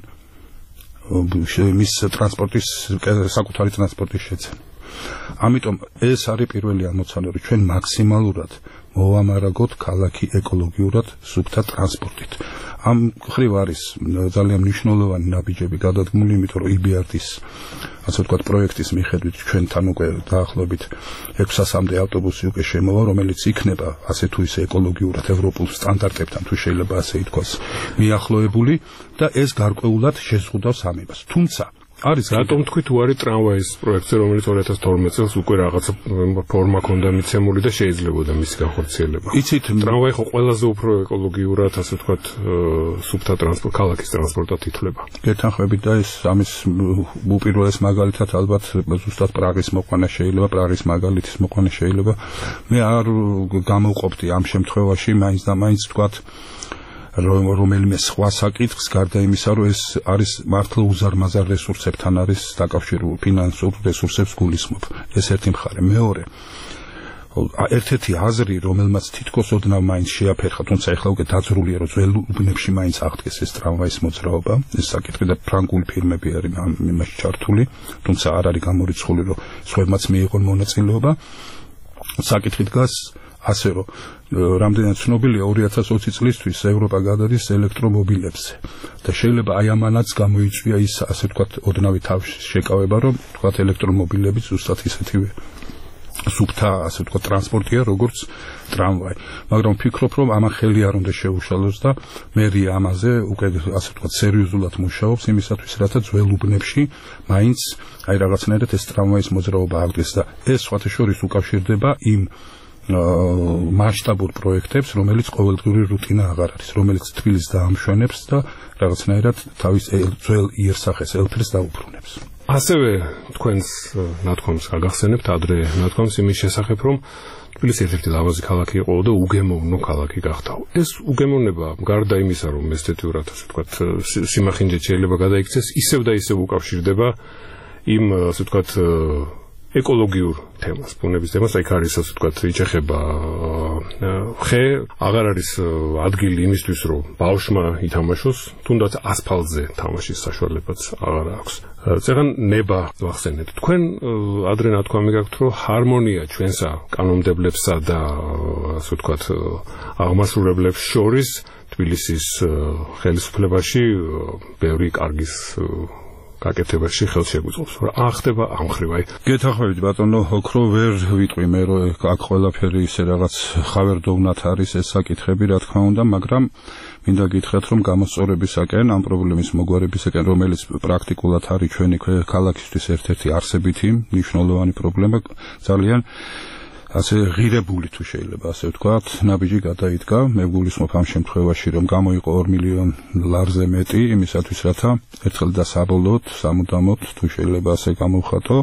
მის ტრანსპორტის საკუთარი ტრანსპორტის შეცემა. ამიტომ ეს არის პირველი ამოცანა, რომ ჩვენ მაქსიმალურად მოვამარაგოთ ქალაქი ეკოლოგიურად სუფთა ტრანსპორტით. ამ ხრივ არის ძალიან მნიშვნელოვანი ნაბიჯები გადადგმული, იმიტომ რომ იბიარდის ასე ვთქვათ პროექტის მიხედვით ჩვენთან უკვე დაახლოებით ექვსასამდე ავტობუსი უკვე შემოვა, რომელიც იქნება ასე თუ ისე ეკოლოგიურად ევროპულ სტანდარტებთან, თუ შეიძლება ასე ითქვას, მიახლოებული და ეს გარკვეულად შეზღუდავს ამებას. თუმცა არის რატომ თქვი თუ არის ტრამვაის პროექტზე, რომელიც ორ ათას თორმეტ წელს უკვე რაღაცა ფორმა ჰქონდა მიცემული და შეიძლებოდა მისი განხორციელება. იცით, ტრამვაი ხო ყველაზე უფრო ეკოლოგიურად, ასე ვთქვათ, სუფთა ტრანსპორტ, ქალაქის ტრანსპორტად ითვლება. გეთანხმებით და ეს ამის უპირველეს მაგალითად ალბათ ზუსტად პრაღის მოყვანა შეიძლება, პრაღის მაგალითის მოყვანა შეიძლება. მე არ გამოვყოფდი ამ შემთხვევაში მაინც და მაინც ვთქვათ რომელიმე სხვა საკითხს, გარდა იმისა, რომ ეს არის მართლა უზარმაზარ რესურსებთან არის დაკავშირებული, ფინანსურ რესურსებს გულისხმობ. ეს ერთი მხარე. მეორე, ერთ-ერთი აზრი, რომელმაც თითქოს ოდნავ მაინც შეაფერხა, თუმცა ეხლა უკვე დაძრულია, რომ ძველ უბნებში მაინც აღდგეს ეს ტრამვაის მოძრაობა, ეს საკითხი და ფრანგული ფირმები არის ამ იმაში ჩართული, თუმცა არ არის გამორიცხული, რომ სხვებმაც მიიღონ მონაწილეობა. საკითხი დგას ასე რომ რამდენად ცნობილია ორი ათას ოცი წლისთვის ევროპა გადადის ელექტრომობილებზე და შეიძლება აი ამანაც გამოიწვია ის ასე ვთქვათ ოდნავი თავის შეკავება, რომ ვთქვათ ელექტრომობილები ზუსტად ისეთივე სუფთა ასე ვთქვათ ტრანსპორტია, როგორც ტრამვაი. მაგრამ ვფიქრობ, რომ ამან ხელი არ უნდა შეუშალოს და მერია ამაზე უკვე ასე ვთქვათ სერიოზულად მუშაობს იმისათვის, რათა ძველ უბნებში მაინც აი რაღაცნაირად ეს ტრამვაის მოძრაობა აღდგეს და ეს სხვათა შორის უკავშირდება იმ მასშტაბურ პროექტებს, რომელიც ყოველდღიური რუტინა აღარ არის, რომელიც თბილისს დაამშვენებს და რაღაცნაირად თავის ძველ იერსახეს ელფერს დაუბრუნებს. ასევე თქვენს ნათქვამს გაგახსენებთ ადრე ნათქვამს იმის შესახებ, რომ თბილისი ერთ-ერთი ლამაზი ქალაქი იყო და უგემოვნო ქალაქი გახდა. ეს უგემოვნება გარდა იმისა, რომ ესთეტიურად ასე ვთქვათ სიმახინჯეთ შეიძლება გადაიქცეს, ისევ და ისევ უკავშირდება იმ ასე ვთქვათ ეკოლოგიურ თემას, ბუნების თემას, აი არის ასე ვთქვათ, იჩეხება ხე, აღარ არის ადგილი იმისთვის, რომ ბავშვმა ითამაშოს, თუნდაც ასფალტზე თამაშის საშუალებაც აღარ აქვს. წეგან ნება ვახსენეთ. თქვენ ადრე ნათქვამი გაქვთ, რომ ჰარმონია ჩვენსა კანონმდებლებსა და ასე ვთქვათ, აღმასრულებლებს შორის თბილისის ხელისუფლებაში ბევრი კარგის გაკეთებაში ხელს შეგვიწყობს. რა ახდება ამ ხრივ აი გეთახმებით ბატონო ოქრო ვერ ვიტყვი მე რომ აქ ყველაფერი ისე რაღაც ხავერდოვნად არის ეს საკითხები რა თქმა უნდა, მაგრამ მინდა გითხრათ რომ გამოსწორებისაკენ ამ პრობლემის მოგვარებისაკენ რომელიც პრაქტიკულად არის ჩვენი ქალაქისთვის ერთ-ერთი არსებითი მნიშვნელოვანი პრობლემა ძალიან ასე ღირებული თუ შეიძლება ასე ვთქვათ, ნაბიჯი გადაიდგა. მე გულისხმობ ამ შემთხვევაში რომ გამოიყო ორ მილიონ ლარზე მეტი იმისათვის რათა ერთხელ და საბოლოოდ სამუდამოდ თუ შეიძლება ასე გამოვხატო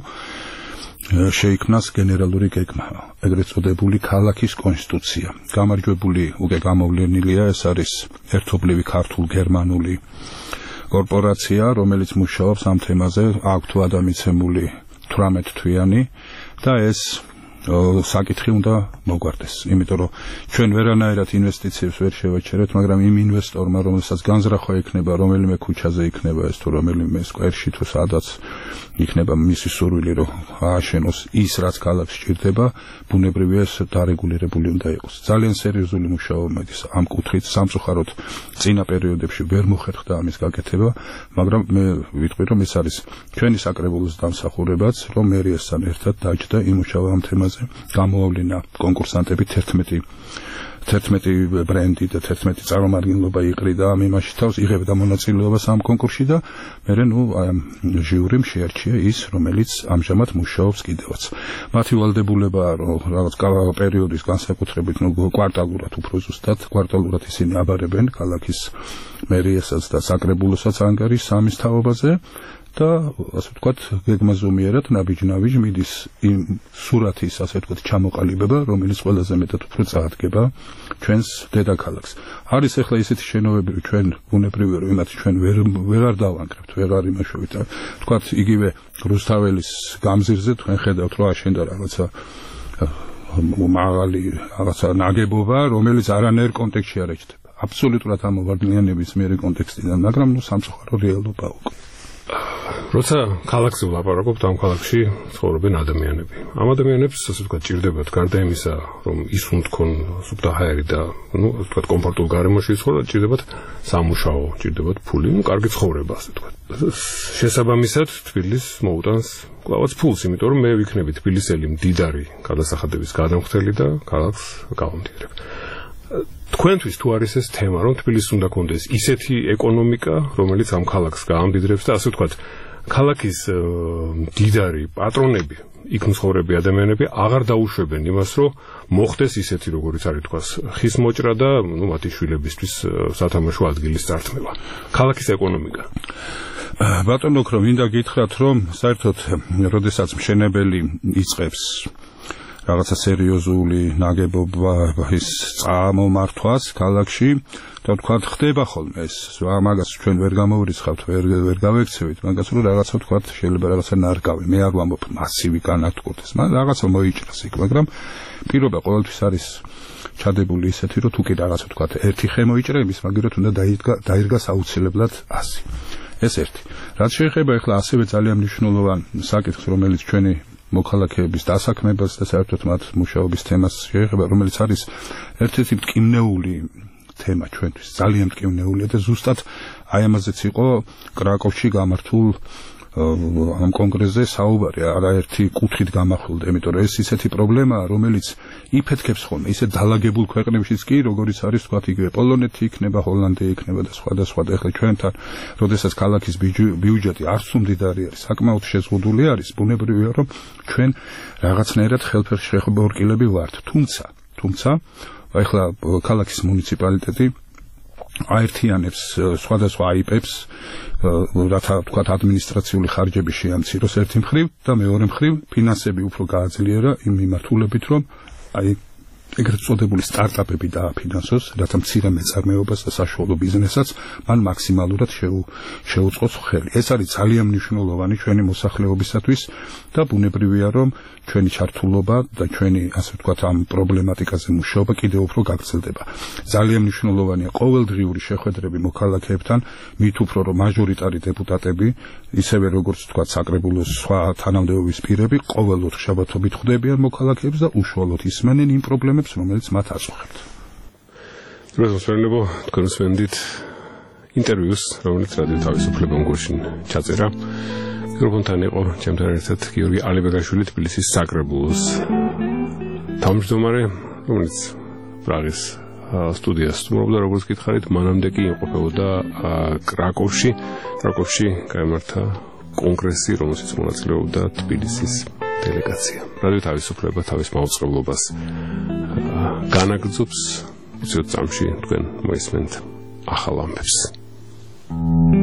შეიქმნას გენერალური გეგმა, ეგრეთ წოდებული ქალაქის კონსტიტუცია. გამარჯვებული უკვე გამოვლენილია, ეს არის ერთობლივი ქართულ-გერმანული კორპორაცია, რომელიც მუშაობს ამ თემაზე, აქვთ ადამიანმიცემული თვრამეტ თვიანი და ეს საკითხი უნდა მოგვარდეს, იმიტომ რომ ჩვენ ვერანაირად ინვესტიციებს ვერ შევაჩერებთ, მაგრამ იმ ინვესტორმა, რომელსაც განზრახვა იქნება, რომელიმე ქუჩაზე იქნება ეს თუ რომელიმე სკვერში თუ სადაც იქნება მისი სურვილი, რომ ააშენოს ის, რაც ქალაქს სჭირდება, ბუნებრივია ეს დარეგულირებული უნდა იყოს. ძალიან სერიოზული მუშაობა ის ამ კუთხით სამწუხაროდ წინა პერიოდებში ვერ მოხერხდა ამის გაკეთება, მაგრამ მე ვიტყვი, რომ ეს არის ჩვენი საკრებულოს დამსახურებაც, რომ მერიასთან ერთად დაჯდა იმუშავა ამ თემაზე. გამოავლინა კონკურსანტები თერთმეტი ბრენდი და თერთმეტი წარმომადგენლობა იყრიდა ამ იმაში თავს, იღებდა მონაწილეობას ამ კონკურსში და მერე ნუ ჟიურიმ შეარჩია ის, რომელიც ამჟამად მუშაობს კიდევაც. მათი ვალდებულებაა, რომ რაღაც პერიოდის განსაკუთრებით ნუ კვარტალურად უფრო ზუსტად, კვარტალურად ისინი აბარებენ ქალაქის მერიასაც და საკრებულოსაც ანგარის სამის თაობაზე. და ასე ვთქვათ, გეგმაზომიერად ნაბიჯ-ნაბიჯ მიდის იმ სურათის, ასე ვთქვათ, ჩამოყალიბება, რომელიც ყველაზე მეტად უფრო წაადგება ჩვენს დედაქალაქს. არის ახლა ისეთი შენობები, რომ ჩვენ ბუნებრივია, რომ იმათ ჩვენ ვერ ვერ არ დავანგრევთ, ვერ არ იმაშვებით. ვთქვათ, იგივე რუსთაველის გამზირზე თქვენ ხედავთ, რომ აშენდა რაღაცა მაღალი რაღაცა ნაგებობა, რომელიც არანაირ კონტექსტში არ ეჩდება. აბსოლუტურად ამოვარდნიანების მერე კონტექსტიდან, მაგრამ ნუ სამწუხარო რეალობაა უკვე. როცა ქალაქზე ვლაპარაკობთ, ამ ქალაქში ცხოვრობენ ადამიანები. ამ ადამიანებს, ასე ვთქვათ, ჭირდებათ გარდა იმისა, რომ ისუნ თქვენ სუბდაჰაერი და, ну, ასე ვთქვათ, კომფორტულ გარემოში ცხოვრობენ, ჭირდებათ სამუშაო, ჭირდებათ ფული, ну, კარგი ცხოვრება, ასე ვთქვათ. შესაბამისად, თბილისს მოუტანს კლავაც ფულს, იმიტომ რომ მე ვიქნები თბილისელი მდიდარი გადასახადების გადამხდელი და ქალაქს გავამდიდრებ. თქვენთვის თუ არის ეს თემა, რომ თბილისს უნდა კონდეს ისეთი ეკონომიკა, რომელიც ამ ქალაქს გაამდიდრებს და ასე ვთქვათ, ქალაქის მდიდარი პატრონები, იქ მცხოვრები ადამიანები აღარ დაუშვებენ იმას, რომ მოხდეს ისეთი, როგორც არის თქვას, ხის მოჭრა და, ну, მათი შვილებისთვის სათამაშო ადგილის წართმევა. ქალაქის ეკონომიკა. ბატონო ოქრო, მინდა გითხრათ, რომ საერთოდ, როდესაც მშენებელი იწყებს რაღაცა სერიოზული ნაგებობის წამომართვას ქალაქში, და თქვათ ხდება ხოლმე ეს, მაგას ჩვენ ვერ გამოვრიცხავთ, ვერ ვერ გავექცევით, მაგას რომ რაღაცა თქვათ შეიძლება რაღაცა ნარგავი, მე არ ვამბობ მასივი განადგურდეს, მაგრამ რაღაცა მოიჭრას იქ, მაგრამ პირობა ყოველთვის არის ჩადებული ისეთი, რომ თუ კი რაღაცა თქვათ ერთი ხე მოიჭრა, იმის მაგერად უნდა დაირგა დაირგას აუცილებლად ასი. ეს ერთი. რაც შეეხება ახლა ასევე ძალიან მნიშვნელოვან საკითხს, რომელიც ჩვენი მოქალაქეების დასაქმებას და საერთოდ მათ მუშაობის თემას შეეხება, რომელიც არის ერთ-ერთი მტკივნეული თემა ჩვენთვის, ძალიან მტკივნეულია და ზუსტად აი ამაზეც იყო კრაკოვში გამართულ ამ კონგრესზე საუბარი, არაერთი კუთხით გამახვილდა, იმიტომ რომ ეს ისეთი პრობლემაა, რომელიც იფეთქებს ხოლმე ისე დალაგებულ ქვეყნებშიც კი, როგორიც არის თქვათ იგივე პოლონეთი იქნება, ჰოლანდია იქნება და სხვა და სხვა. და ახლა ჩვენთან, როდესაც ქალაქის ბიუჯეტი არც თუ მდიდარი არის, საკმაოდ შეზღუდული არის, ბუნებრივია, რომ ჩვენ რაღაცნაირად ხელფერშეღებორკილები ვართ. თუმცა, თუმცა, ახლა ქალაქის მუნიციპალიტეტი აერთიანებს სხვადასხვა აიპებს, რათა თქვათ ადმინისტრაციული ხარჯები შეამციროს ერთი მხრივ და მეორე მხრივ ფინანსები უფრო გააძლიერა იმ მიმართულებით, რომ აი ეგრეთ წოდებული სტარტაპები დააფინანსოს, რათა მცირე მეწარმეობას და საშუალო ბიზნესაც მან მაქსიმალურად შეუწყოს ხელი. ეს არის ძალიან მნიშვნელოვანი ჩვენი მოსახლეობისათვის და ბუნებრივია, რომ ჩვენი ჩართულობა და ჩვენი, ასე ვთქვათ, ამ პრობლემატიკაზე მუშაობა კიდევ უფრო გაგრძელდება. ძალიან მნიშვნელოვანია ყოველდღიური შეხვედრები მოქალაქეებთან, მით უფრო რომ მაჟორიტარი დეპუტატები, ისევე როგორც ვთქვათ, საკრებულოს სხვა თანამდებობის პირები ყოველ ოთხშაბათობით ხვდებიან მოქალაქეებს და უშუალოდ ისმენენ იმ პრობლემებს, რომელიც მათ აწუხებთ. დროშენებო თქვენს ვენდით ინტერვიუს, რომელიც რადიო თავისუფლება გუშინ ჩაწერა. მიკროფონთან იყო ჩემთან ერთად გიორგი ალიბეგაშვილი თბილისის საკრებულოს თავმჯდომარე, რომელიც პრაღის სტუდიას სტუმრობდა, როგორც გითხარით, მანამდე კი იმყოფებოდა კრაკოვში. კრაკოვში გაიმართა კონგრესი, რომელშიც მონაწილეობდა თბილისის დელეგაცია. რადიო თავისუფლება თავის მაუწყებლობას განაგრძობს. უცებ წამში თქვენ მოისმენთ ახალ ამბებს.